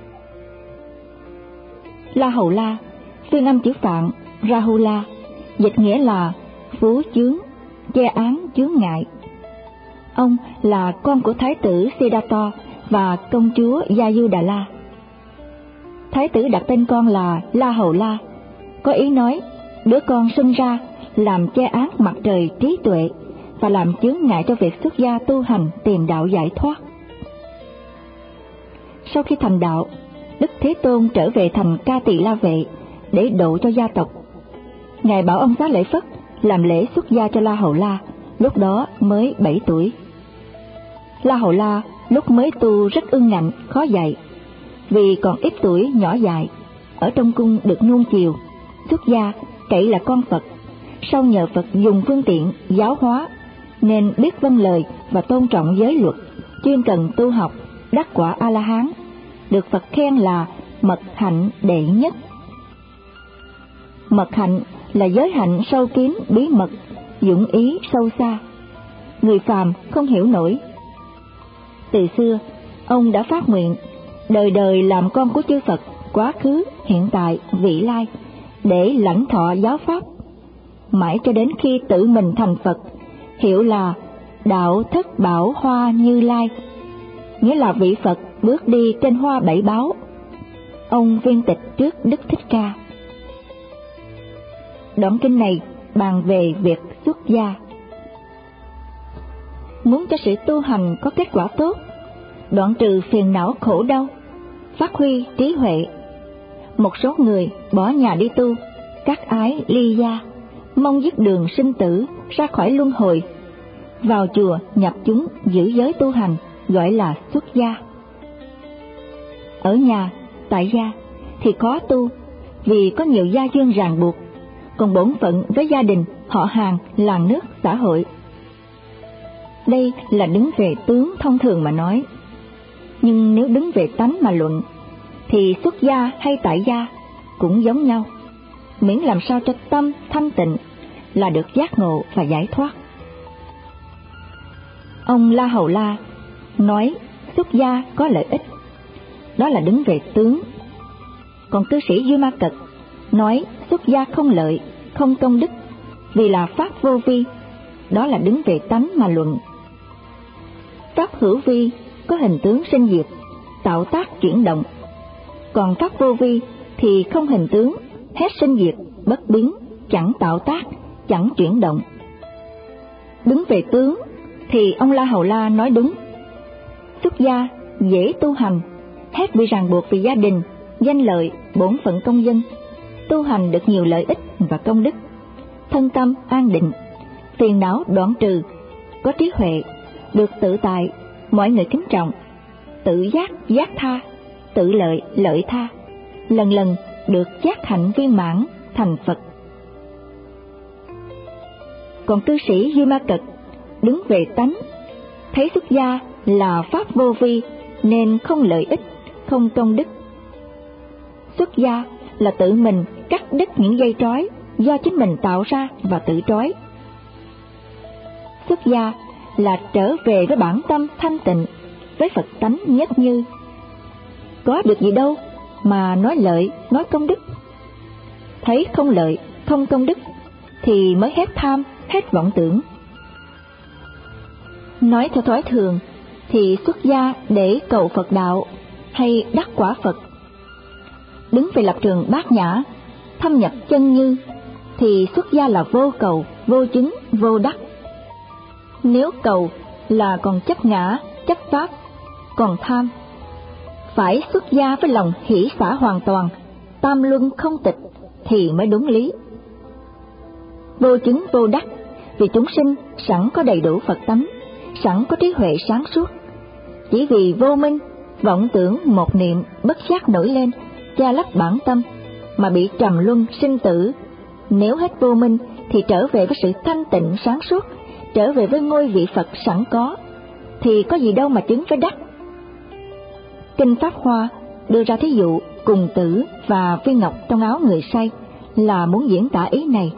[SPEAKER 1] La Hầu La phiên âm chữ Phạn Rahula, dịch nghĩa là phú chướng, che án chướng ngại. Ông là con của thái tử Siddhartha và công chúa Yayudhala. Thái tử đặt tên con là La Hầu La, có ý nói đứa con sinh ra làm che án mặt trời trí tuệ và làm chướng ngại cho việc xuất gia tu hành tìm đạo giải thoát. Sau khi thành đạo, Đức Thế Tôn trở về thành Ca Tỳ La Vệ để độ cho gia tộc. Ngài bảo ông Xá Lợi Phất làm lễ xuất gia cho La Hầu La, lúc đó mới bảy tuổi. La Hầu La lúc mới tu rất ương ngạnh, khó dạy, vì còn ít tuổi nhỏ dại, ở trong cung được nuông chiều. Xuất gia cậy là con Phật, sau nhờ Phật dùng phương tiện giáo hóa nên biết vâng lời và tôn trọng giới luật, chuyên cần tu học, đắc quả A La Hán, được Phật khen là mật hạnh đệ nhất. Mật hạnh là giới hạnh sâu kín bí mật, dũng ý sâu xa, người phàm không hiểu nổi. Từ xưa ông đã phát nguyện đời đời làm con của chư Phật quá khứ, hiện tại, vị lai, để lãnh thọ giáo pháp, mãi cho đến khi tự mình thành Phật, hiệu là đạo thất bảo hoa Như Lai, nghĩa là vị Phật bước đi trên hoa bảy báo. Ông viên tịch trước Đức Thích Ca. Đoạn kinh này bàn về việc xuất gia. Muốn cho sự tu hành có kết quả tốt, đoạn trừ phiền não khổ đau, phát huy trí huệ, một số người bỏ nhà đi tu, các ái ly gia, mong dứt đường sinh tử, ra khỏi luân hồi, vào chùa nhập chúng giữ giới tu hành, gọi là xuất gia. Ở nhà, tại gia thì khó tu, vì có nhiều gia duyên ràng buộc, còn bổn phận với gia đình, họ hàng, làng nước, xã hội. Đây là đứng về tướng thông thường mà nói, nhưng nếu đứng về tánh mà luận, thì xuất gia hay tại gia cũng giống nhau, miễn làm sao cho tâm thanh tịnh là được giác ngộ và giải thoát. Ông La Hầu La nói xuất gia có lợi ích, đó là đứng về tướng. Còn cư sĩ Duy Ma Cật nói xuất gia không lợi, không công đức, vì là pháp vô vi, đó là đứng về tánh mà luận. Pháp hữu vi có hình tướng sinh diệt, tạo tác chuyển động, còn pháp vô vi thì không hình tướng, hết sinh diệt, bất biến, chẳng tạo tác, chẳng chuyển động. Đứng về tướng thì ông La Hầu La nói đúng. Xuất gia dễ tu hành, hết bị ràng buộc vì gia đình, danh lợi, bổn phận công dân, tu hành được nhiều lợi ích và công đức, thân tâm an định, phiền não đoạn trừ, có trí huệ, được tự tại, mọi người kính trọng, tự giác giác tha, tự lợi lợi tha, lần lần được giác hạnh viên mãn thành Phật. Còn cư sĩ Duy Ma Cật đứng về tánh, thấy xuất gia là pháp vô vi nên không lợi ích, không công đức. Xuất gia là tự mình cắt đứt những dây trói do chính mình tạo ra và tự trói. Xuất gia là trở về với bản tâm thanh tịnh, với Phật tánh nhất như. Có được gì đâu mà nói lợi, nói công đức. Thấy không lợi, không công đức thì mới hết tham, hết vọng tưởng. Nói theo thói thường thì xuất gia để cầu Phật đạo hay đắc quả Phật. Đứng về lập trường bát nhã, thâm nhập chân như thì xuất gia là vô cầu, vô chứng, vô đắc. Nếu cầu là còn chấp ngã, chấp pháp, còn tham, phải xuất gia với lòng hỷ xả hoàn toàn, tam luân không tịch thì mới đúng lý. Vô chứng vô đắc vì chúng sinh sẵn có đầy đủ Phật tánh, sẵn có trí huệ sáng suốt. Chỉ vì vô minh, vọng tưởng một niệm bất giác nổi lên, che lấp bản tâm mà bị trầm luân sinh tử. Nếu hết vô minh thì trở về với sự thanh tịnh sáng suốt, trở về với ngôi vị Phật sẵn có, thì có gì đâu mà chứng với đắc. Kinh Pháp Hoa đưa ra thí dụ cùng tử và viên ngọc trong áo người say là muốn diễn tả ý này.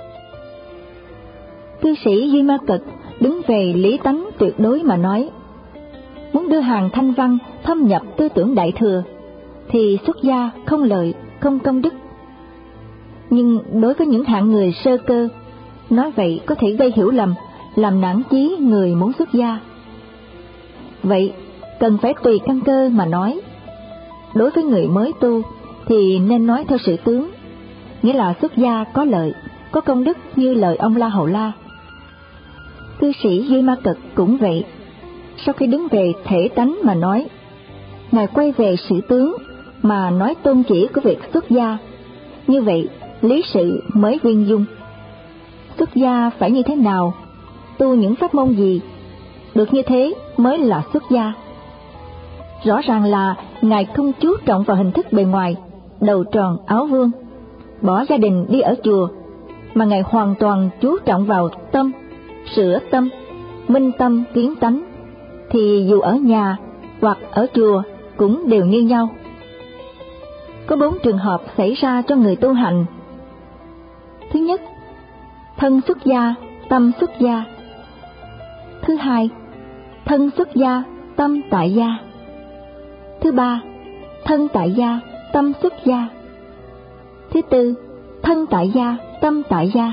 [SPEAKER 1] Cư sĩ Duy Ma Cật đứng về lý tánh tuyệt đối mà nói, muốn đưa hàng thanh văn thâm nhập tư tưởng đại thừa thì xuất gia không lợi, không công đức. Nhưng đối với những hạng người sơ cơ, nói vậy có thể gây hiểu lầm, làm nản chí người muốn xuất gia. Vậy cần phải tùy căn cơ mà nói. Đối với người mới tu thì nên nói theo sự tướng, nghĩa là xuất gia có lợi, có công đức như lời ông La Hầu La. Cư sĩ Duy Ma Cật cũng vậy. Sau khi đứng về thể tánh mà nói, Ngài quay về sự tướng mà nói tôn chỉ của việc xuất gia. Như vậy lý sự mới viên dung. Xuất gia phải như thế nào, tu những pháp môn gì, được như thế mới là xuất gia. Rõ ràng là Ngài không chú trọng vào hình thức bề ngoài, đầu tròn áo vương, bỏ gia đình đi ở chùa, mà Ngài hoàn toàn chú trọng vào tâm, sửa tâm, minh tâm kiến tánh, thì dù ở nhà hoặc ở chùa cũng đều như nhau. Có bốn trường hợp xảy ra cho người tu hành. Thứ nhất, thân xuất gia, tâm xuất gia. Thứ hai, thân xuất gia, tâm tại gia. Thứ ba, thân tại gia, tâm xuất gia. Thứ tư, thân tại gia, tâm tại gia.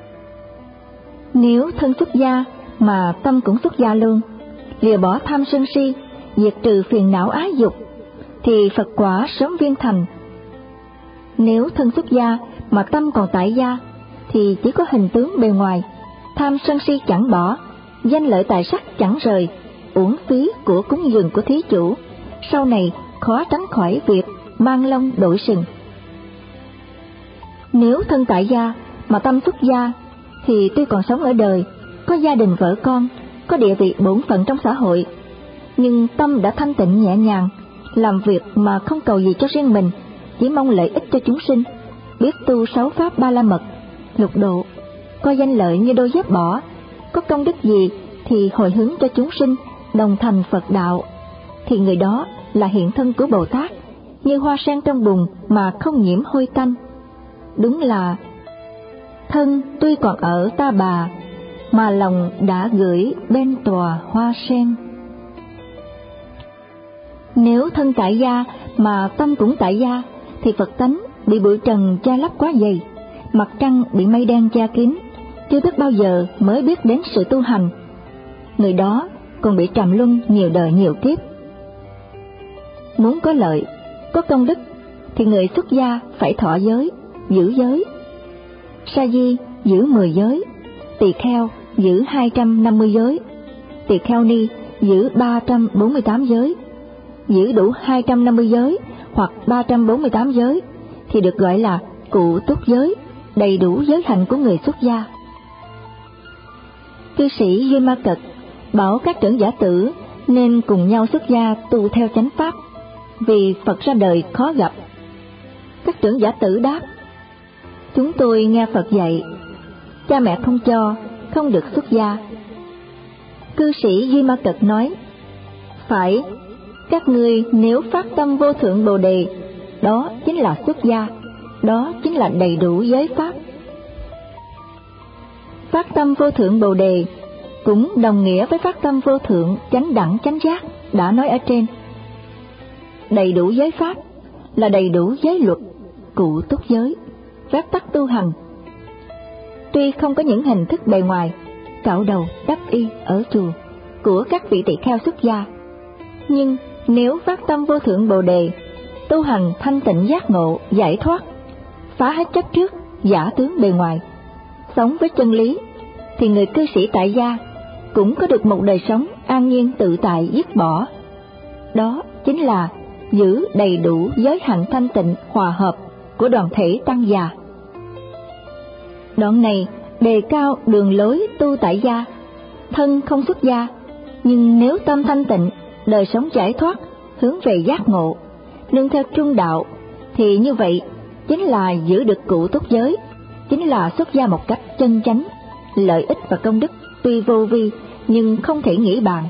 [SPEAKER 1] Nếu thân xuất gia mà tâm cũng xuất gia luôn, lìa bỏ tham sân si, diệt trừ phiền não ái dục, thì Phật quả sớm viên thành. Nếu thân xuất gia mà tâm còn tại gia, thì chỉ có hình tướng bề ngoài, tham sân si chẳng bỏ, danh lợi tài sắc chẳng rời, uổng phí của cúng dường của thí chủ, sau này khó tránh khỏi việc mang lông đội sừng. Nếu thân tại gia mà tâm xuất gia, thì tuy còn sống ở đời, có gia đình vợ con, có địa vị bổn phận trong xã hội, nhưng tâm đã thanh tịnh nhẹ nhàng, làm việc mà không cầu gì cho riêng mình, chỉ mong lợi ích cho chúng sinh, biết tu sáu pháp ba la mật, lục độ, coi danh lợi như đôi dép bỏ, có công đức gì thì hồi hướng cho chúng sinh đồng thành Phật đạo, thì người đó là hiện thân của Bồ Tát, như hoa sen trong bùn mà không nhiễm hôi tanh. Đúng là thân tuy còn ở ta bà, mà lòng đã gửi bên tòa hoa sen. Nếu thân tại gia mà tâm cũng tại gia, thì Phật tánh bị bụi trần che lấp quá dày, mặt trăng bị mây đen che kín, chưa biết bao giờ mới biết đến sự tu hành. Người đó còn bị trầm luân nhiều đời nhiều kiếp. Muốn có lợi, có công đức, thì người xuất gia phải thọ giới, giữ giới. Sa di giữ mười giới, tỳ kheo giữ hai trăm năm mươi giới, tỳ kheo ni giữ ba trăm bốn mươi tám giới. Giữ đủ hai trăm năm mươi giới hoặc ba trăm bốn mươi tám giới thì được gọi là cụ túc giới, đầy đủ giới hạnh của người xuất gia. Cư sĩ Duy Ma Cật bảo các trưởng giả tử nên cùng nhau xuất gia tu theo chánh pháp, vì Phật ra đời khó gặp. Các trưởng giả tử đáp: chúng tôi nghe Phật dạy, cha mẹ không cho,
[SPEAKER 2] không được xuất gia. Cư sĩ Duy Ma Cật nói: phải, các ngươi nếu phát tâm vô thượng Bồ Đề, đó chính là xuất gia, đó chính là đầy đủ giới pháp. Phát tâm vô thượng Bồ Đề cũng đồng nghĩa với phát tâm vô thượng chánh đẳng chánh giác đã nói ở trên. Đầy đủ giới pháp là đầy đủ giới luật, cụ túc giới, phép tắc tu hành. Tuy không có những hình thức bề ngoài, cạo đầu, đắp y ở chùa của các vị tỳ kheo xuất gia, nhưng nếu phát tâm vô thượng Bồ Đề, tu hành thanh tịnh giác ngộ, giải thoát, phá hết chấp trước, giả tướng bề ngoài, sống với chân lý, thì người cư sĩ tại gia cũng có được một đời sống an nhiên tự tại dứt bỏ. Đó chính là giữ đầy đủ giới hạnh thanh tịnh hòa hợp của đoàn thể tăng già. Đoạn này đề cao đường lối tu tại gia, thân không xuất gia, nhưng nếu tâm thanh tịnh, đời sống giải thoát, hướng về giác ngộ, nương theo trung đạo, thì như vậy chính là giữ được cụ túc giới, chính là xuất gia một cách chân chánh. Lợi ích và công đức tuy vô vi nhưng không thể nghĩ bàn.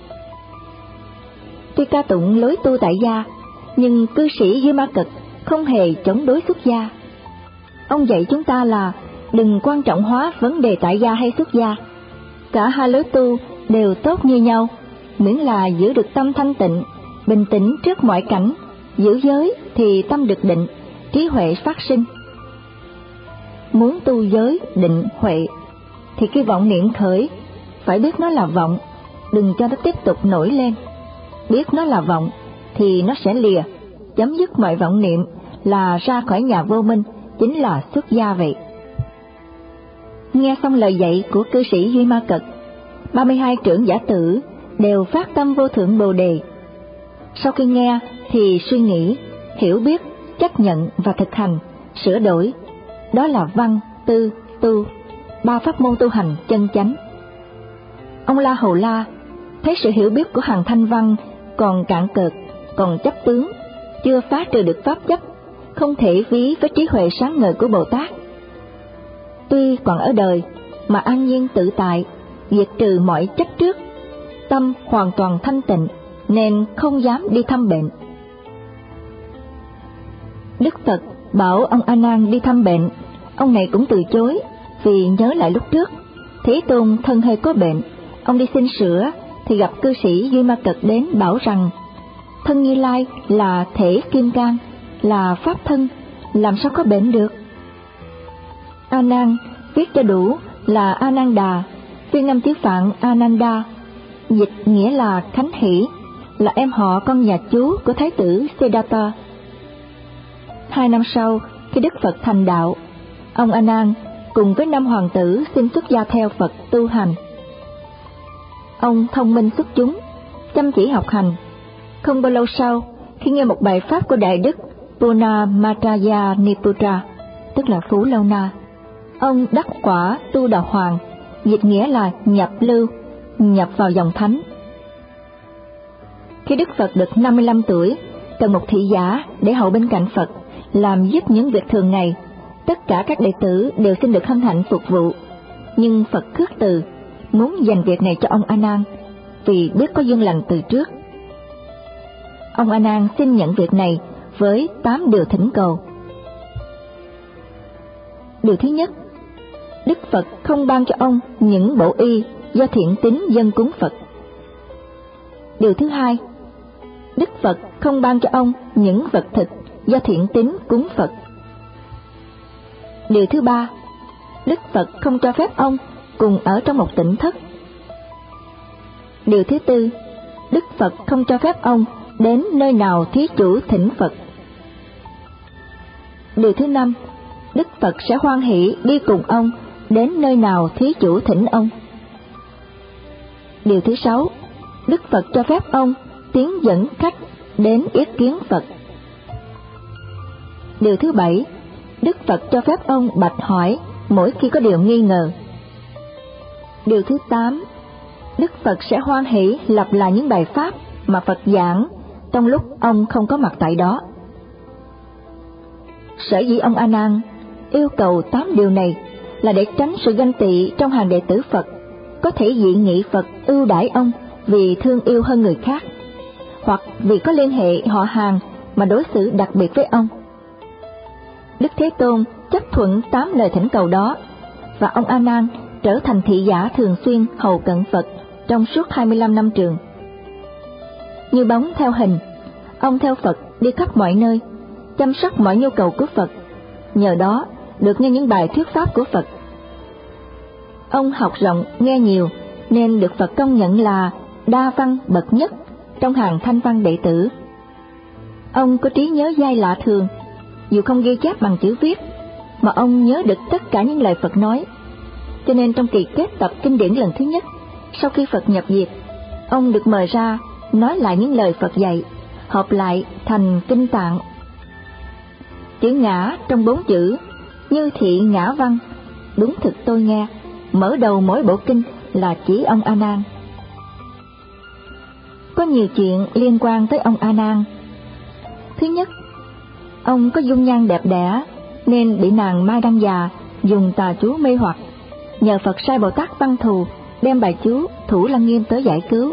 [SPEAKER 2] Tuy ca tụng lối tu tại gia, nhưng cư sĩ Duy Ma Cật không hề chống đối xuất gia. Ông dạy chúng ta là đừng quan trọng hóa vấn đề tại gia hay xuất gia. Cả hai lối tu đều tốt như nhau, miễn là giữ được tâm thanh tịnh, bình tĩnh trước mọi cảnh, giữ giới thì tâm được định, trí huệ phát sinh. Muốn tu giới, định, huệ, thì khi vọng niệm khởi, phải biết nó là vọng, đừng cho nó tiếp tục nổi lên. Biết nó là vọng, thì nó sẽ lìa, chấm dứt mọi vọng niệm, là ra khỏi nhà vô minh, chính là xuất gia vậy. Nghe xong lời dạy của cư sĩ Duy Ma Cật, ba mươi hai trưởng giả tử đều phát tâm vô thượng Bồ Đề. Sau khi nghe thì suy nghĩ, hiểu biết, chấp nhận và thực hành, sửa đổi. Đó là văn, tư, tu, ba pháp môn tu hành chân chánh. Ông La Hầu La thấy sự hiểu biết của hàng thanh văn còn cạn cợt, còn chấp tướng, chưa phá trừ được pháp chấp, không thể ví với trí huệ sáng ngời của Bồ Tát. Tuy còn ở đời mà an nhiên tự tại, diệt trừ mọi chấp trước, tâm hoàn toàn thanh tịnh, nên không dám đi thăm bệnh. Đức Phật bảo ông A Nan đi thăm bệnh, ông này cũng từ chối, vì nhớ lại lúc trước Thế Tôn thân hơi có bệnh, ông đi xin sữa thì gặp cư sĩ Duy Ma Cật đến bảo rằng thân Như Lai là thể kim cang, là pháp thân, làm sao có bệnh được. A Nan viết cho đủ là A Nan Đà, phiên âm chữ Phạn Ananda, dịch nghĩa là Khánh Hỷ, là em họ con nhà chú của Thái tử Siddhartha. Hai năm sau, khi Đức Phật thành đạo, ông A Nan cùng với năm hoàng tử xin xuất gia theo Phật tu hành. Ông thông minh xuất chúng, chăm chỉ học hành. Không bao lâu sau, khi nghe một bài pháp của Đại Đức Puna Matraya Niputra, tức là Phú Lâu Na, ông đắc quả tu đà hoàng, dịch nghĩa là nhập lưu, nhập vào dòng thánh. Khi Đức Phật được năm mươi lăm tuổi, cần một thị giả để hầu bên cạnh Phật, làm giúp những việc thường ngày. Tất cả các đệ tử đều xin được hân hạnh phục vụ, nhưng Phật khước từ, muốn dành việc này cho ông A Nan, vì biết có duyên lành từ trước. Ông A Nan xin nhận việc này với tám điều thỉnh cầu. Điều thứ nhất, Đức Phật không ban cho ông những bộ y do thiện tín dâng cúng Phật. Điều thứ hai, Đức Phật không ban cho ông những vật thực do thiện tín cúng Phật. Điều thứ ba, Đức Phật không cho phép ông cùng ở trong một tịnh thất. Điều thứ tư, Đức Phật không cho phép ông đến nơi nào thí chủ thỉnh Phật. Điều thứ năm, Đức Phật sẽ hoan hỷ đi cùng ông đến nơi nào thí chủ thỉnh ông. Điều thứ sáu, Đức Phật cho phép ông tiến dẫn khách đến yết kiến Phật. Điều thứ bảy, Đức Phật cho phép ông bạch hỏi mỗi khi có điều nghi ngờ. Điều thứ tám, Đức Phật sẽ hoan hỷ lặp lại những bài pháp mà Phật giảng trong lúc ông không có mặt tại đó. Sở dĩ ông A Nan yêu cầu tám điều này là để tránh sự ganh tị trong hàng đệ tử Phật, có thể dị nghị Phật ưu đãi ông vì thương yêu hơn người khác, hoặc vì có liên hệ họ hàng mà đối xử đặc biệt với ông. Đức Thế Tôn chấp thuận tám lời thỉnh cầu đó, và ông A Nan trở thành thị giả thường xuyên hầu cận Phật trong suốt hai mươi lăm năm trường. Như bóng theo hình, ông theo Phật đi khắp mọi nơi, chăm sóc mọi nhu cầu của Phật, nhờ đó được nghe những bài thuyết pháp của Phật. Ông học rộng nghe nhiều nên được Phật công nhận là đa văn bậc nhất trong hàng thanh văn đệ tử. Ông có trí nhớ dai lạ thường, dù không ghi chép bằng chữ viết, mà ông nhớ được tất cả những lời Phật nói. Cho nên trong kỳ kết tập kinh điển lần thứ nhất, sau khi Phật nhập diệt, ông được mời ra nói lại những lời Phật dạy, hợp lại thành kinh Tạng. Chữ ngã trong bốn chữ như thị ngã văn, đúng thực tôi nghe, mở đầu mỗi bộ kinh là chỉ ông A Nan. Có nhiều chuyện liên quan tới ông A Nan. Thứ nhất, ông có dung nhan đẹp đẽ nên bị nàng Mai Đăng Già dùng tà chú mê hoặc, nhờ Phật sai Bồ Tát Văn Thù đem bài chú Thủ Lăng Nghiêm tới giải cứu.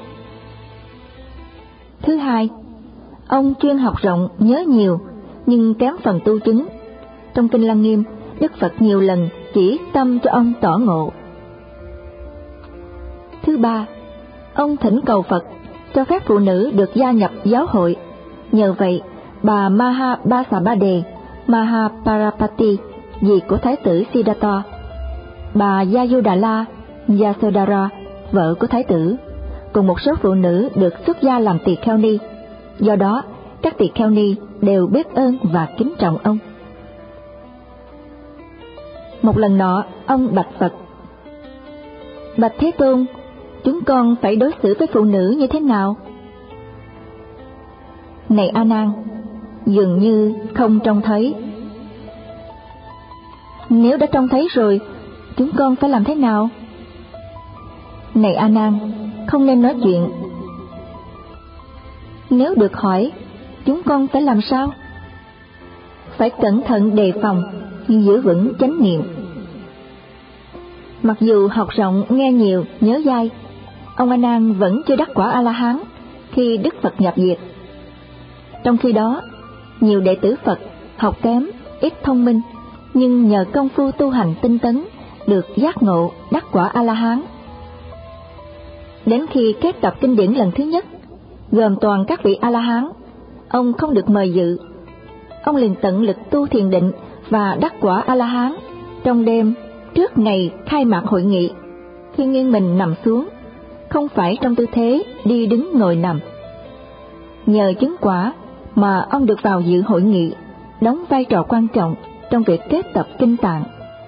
[SPEAKER 2] Thứ hai, ông chuyên học rộng nhớ nhiều nhưng kém phần tu chứng. Trong kinh Lăng Nghiêm, Đức Phật nhiều lần chỉ tâm cho ông tỏ ngộ. Thứ ba, ông thỉnh cầu Phật cho phép phụ nữ được gia nhập giáo hội. Nhờ vậy, bà Mahabasabade, Mahaparapati, dì của Thái tử Siddhartha, bà Yasodhara, Yasodhara, vợ của Thái tử, cùng một số phụ nữ được xuất gia làm tỳ kheo ni. Do đó, các tỳ kheo ni đều biết ơn và kính trọng ông. Một lần nọ, ông bạch Phật: Bạch Thế Tôn, chúng con phải đối xử với phụ nữ như thế nào? Này A Nan, dường như không trông thấy. Nếu đã trông thấy rồi, chúng con phải làm thế nào? Này A Nan, không nên nói chuyện. Nếu được hỏi, chúng con phải làm sao? Phải cẩn thận đề phòng, giữ vững chánh niệm. Mặc dù học rộng nghe nhiều nhớ dai, ông A Nan vẫn chưa đắc quả A La Hán khi Đức Phật nhập diệt. Trong khi đó, nhiều đệ tử Phật học kém, ít thông minh, nhưng nhờ công phu tu hành tinh tấn được giác ngộ đắc quả A La Hán. Đến khi kết tập kinh điển lần thứ nhất, gồm toàn các vị A La Hán, ông không được mời dự. Ông liền tận lực tu thiền định và đắc quả A La Hán trong đêm trước ngày khai mạc hội nghị, khi nghiêng mình nằm xuống, không phải trong tư thế đi đứng ngồi nằm. Nhờ chứng quả mà ông được vào dự hội nghị, đóng vai trò quan trọng trong việc kết tập kinh Tạng.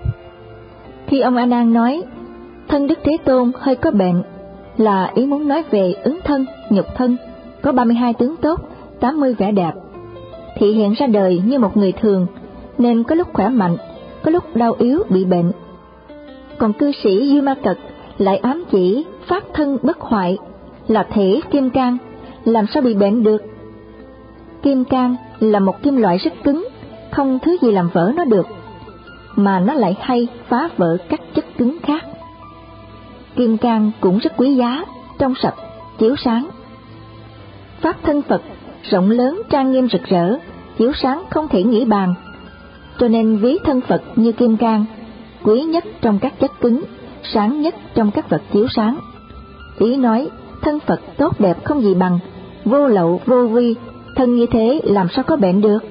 [SPEAKER 2] Khi ông A Nan nói thân Đức Thế Tôn hơi có bệnh, là ý muốn nói về ứng thân, nhục thân có ba mươi hai tướng tốt, tám mươi vẻ đẹp, thị hiện ra đời như một người thường, nên có lúc khỏe mạnh, có lúc đau yếu bị bệnh. Còn cư sĩ Duy Ma Cật lại ám chỉ pháp thân bất hoại, là thể kim cang, làm sao bị bệnh được? Kim cang là một kim loại rất cứng, không thứ gì làm vỡ nó được, mà nó lại hay phá vỡ các chất cứng khác. Kim cang cũng rất quý giá, trong sạch, chiếu sáng. Pháp thân Phật rộng lớn, trang nghiêm rực rỡ, chiếu sáng không thể nghĩ bàn, cho nên ví thân Phật như kim cang, quý nhất trong các chất cứng, sáng nhất trong các vật chiếu sáng. Ý nói thân Phật tốt đẹp không gì bằng, vô lậu vô vi, thân như thế làm sao có bệnh được?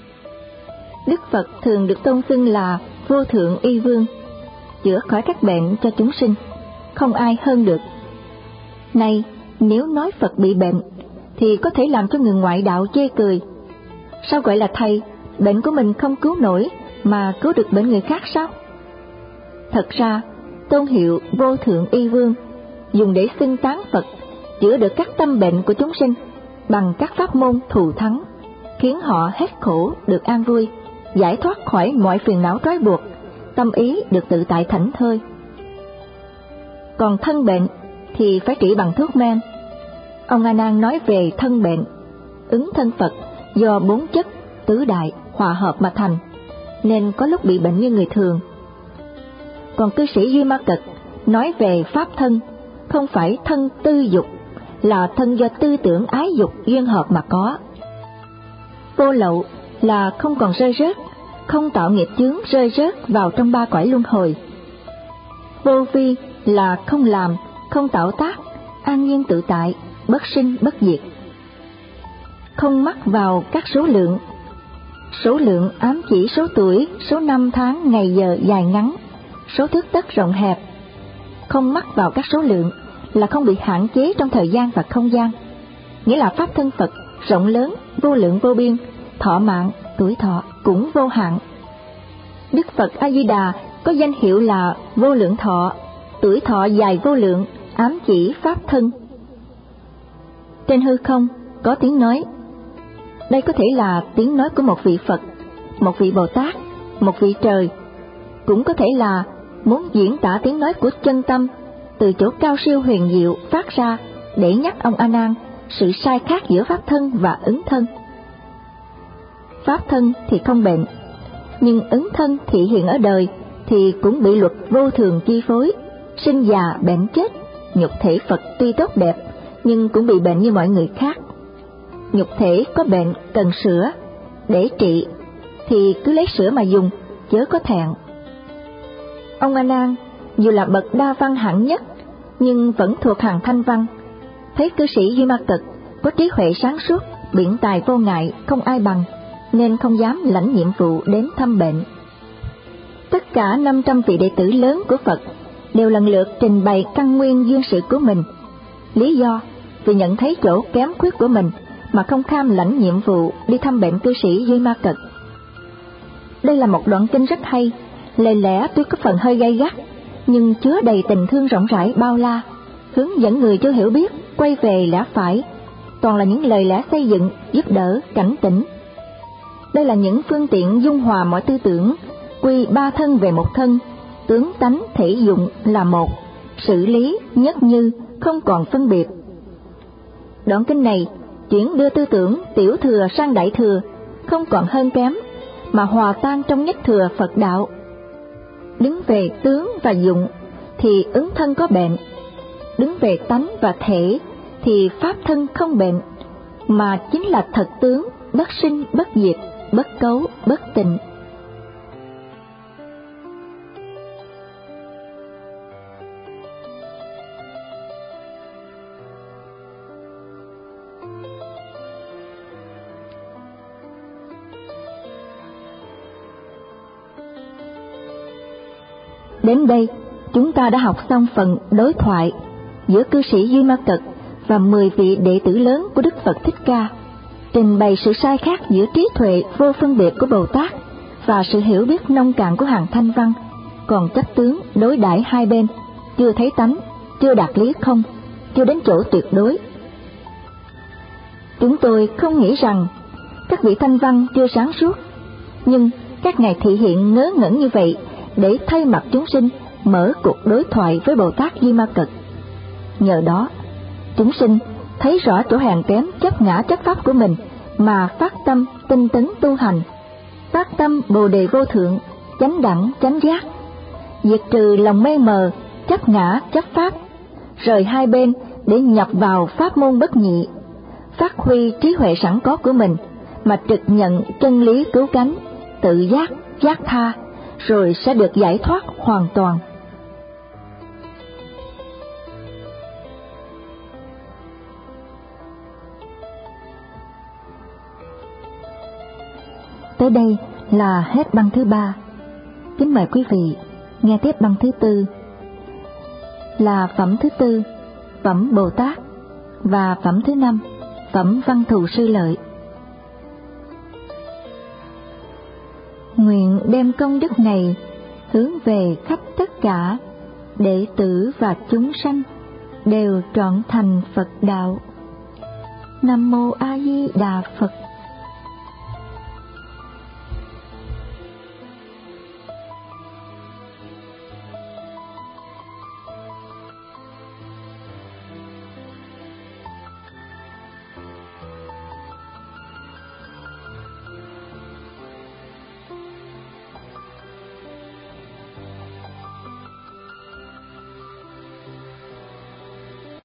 [SPEAKER 2] Đức Phật thường được tôn xưng là Vô Thượng Y Vương, chữa khỏi các bệnh cho chúng sinh, không ai hơn được. Này, nếu nói Phật bị bệnh thì có thể làm cho người ngoại đạo chê cười. Sao gọi là thầy, bệnh của mình không cứu nổi mà cứu được bệnh người khác sao? Thật ra, tôn hiệu Vô Thượng Y Vương dùng để xưng tán Phật chữa được các tâm bệnh của chúng sinh bằng các pháp môn thù thắng, khiến họ hết khổ được an vui, giải thoát khỏi mọi phiền não trói buộc, tâm ý được tự tại thảnh thơi. Còn thân bệnh thì phải trị bằng thuốc men. Ông A Nan nói về thân bệnh, ứng thân Phật do bốn chất tứ đại hòa hợp mà thành, nên có lúc bị bệnh như người thường. Còn cư sĩ Duy Ma Cật nói về pháp thân, không phải thân tư dục, là thân do tư tưởng ái dục duyên hợp mà có. Vô lậu là không còn rơi rớt, không tạo nghiệp chướng rơi rớt vào trong ba cõi luân hồi. Vô vi là không làm, không tạo tác, an nhiên tự tại, bất sinh bất diệt. Không mắc vào các số lượng. Số lượng ám chỉ số tuổi, số năm tháng, ngày giờ dài ngắn, số thước tấc rộng hẹp. Không mắc vào các số lượng là không bị hạn chế trong thời gian và không gian, nghĩa là pháp thân Phật rộng lớn, vô lượng vô biên, thọ mạng, tuổi thọ cũng vô hạn. Đức Phật A Di Đà có danh hiệu là vô lượng thọ, tuổi thọ dài vô lượng, ám chỉ pháp thân. Trên hư không có tiếng nói. Đây có thể là tiếng nói của một vị Phật, một vị Bồ Tát, một vị trời, cũng có thể là muốn diễn tả tiếng nói của chân tâm từ chỗ cao siêu huyền diệu phát ra để nhắc ông A Nan sự sai khác giữa pháp thân và ứng thân. Pháp thân thì không bệnh, nhưng ứng thân thị hiện ở đời thì cũng bị luật vô thường chi phối, sinh già bệnh chết. Nhục thể Phật tuy tốt đẹp nhưng cũng bị bệnh như mọi người khác. Nhục thể có bệnh cần sữa, để trị thì cứ lấy sữa mà dùng, chớ có thẹn. Ông A Nan dù là bậc đa văn hạng nhất nhưng vẫn thuộc hàng thanh văn. Thấy cư sĩ Duy Ma Cật có trí huệ sáng suốt, biện tài vô ngại, không ai bằng, nên không dám lãnh nhiệm vụ đến thăm bệnh. Tất cả năm trăm vị đệ tử lớn của Phật đều lần lượt trình bày căn nguyên duyên sự của mình. Lý do vì nhận thấy chỗ kém khuyết của mình mà không kham lãnh nhiệm vụ đi thăm bệnh cư sĩ Duy Ma Cật. Đây là một đoạn kinh rất hay, lời lẽ tuy có phần hơi gay gắt, nhưng chứa đầy tình thương rộng rãi bao la, hướng dẫn người chưa hiểu biết quay về lẽ phải, toàn là những lời lẽ xây dựng, giúp đỡ, cảnh tỉnh. Đây là những phương tiện dung hòa mọi tư tưởng, quy ba thân về một thân, tướng tánh thể dụng là một, xử lý nhất như, không còn phân biệt. Đoạn kinh này chuyển đưa tư tưởng tiểu thừa sang đại thừa, không còn hơn kém, mà hòa tan trong nhất thừa Phật đạo. Đứng về tướng và dụng thì ứng thân có bệnh, đứng về tánh và thể thì pháp thân không bệnh, mà chính là thật tướng, bất sinh bất diệt, bất cấu bất tịnh. Đến đây, chúng ta đã học xong phần đối thoại giữa cư sĩ Duy Ma Cật và mười vị đệ tử lớn của Đức Phật Thích Ca, trình bày sự sai khác giữa trí tuệ vô phân biệt của Bồ Tát và sự hiểu biết nông cạn của hàng thanh văn, còn chấp tướng đối đãi hai bên, chưa thấy tánh, chưa đạt lý không, chưa đến chỗ tuyệt đối. Chúng tôi không nghĩ rằng các vị thanh văn chưa sáng suốt, nhưng các ngài thị hiện ngớ ngẩn như vậy để thay mặt chúng sinh mở cuộc đối thoại với Bồ Tát Di Ma Cật. Nhờ đó, chúng sinh thấy rõ chỗ hèn kém chấp ngã chấp pháp của mình mà phát tâm tinh tấn tu hành, phát tâm bồ đề vô thượng, chánh đẳng chánh giác, diệt trừ lòng mê mờ chấp ngã chấp pháp, rời hai bên để nhập vào pháp môn bất nhị, phát huy trí huệ sẵn có của mình mà trực nhận chân lý cứu cánh, tự giác, giác tha, rồi sẽ được giải thoát hoàn toàn. Tới đây là hết băng thứ ba. Kính mời quý vị nghe tiếp băng thứ tư, là phẩm thứ tư, phẩm Bồ Tát, và phẩm thứ năm, phẩm Văn Thù Sư Lợi. Nguyện đem công đức này hướng về khắp tất cả đệ tử và chúng sanh đều trọn thành Phật đạo. Nam mô A Di Đà Phật.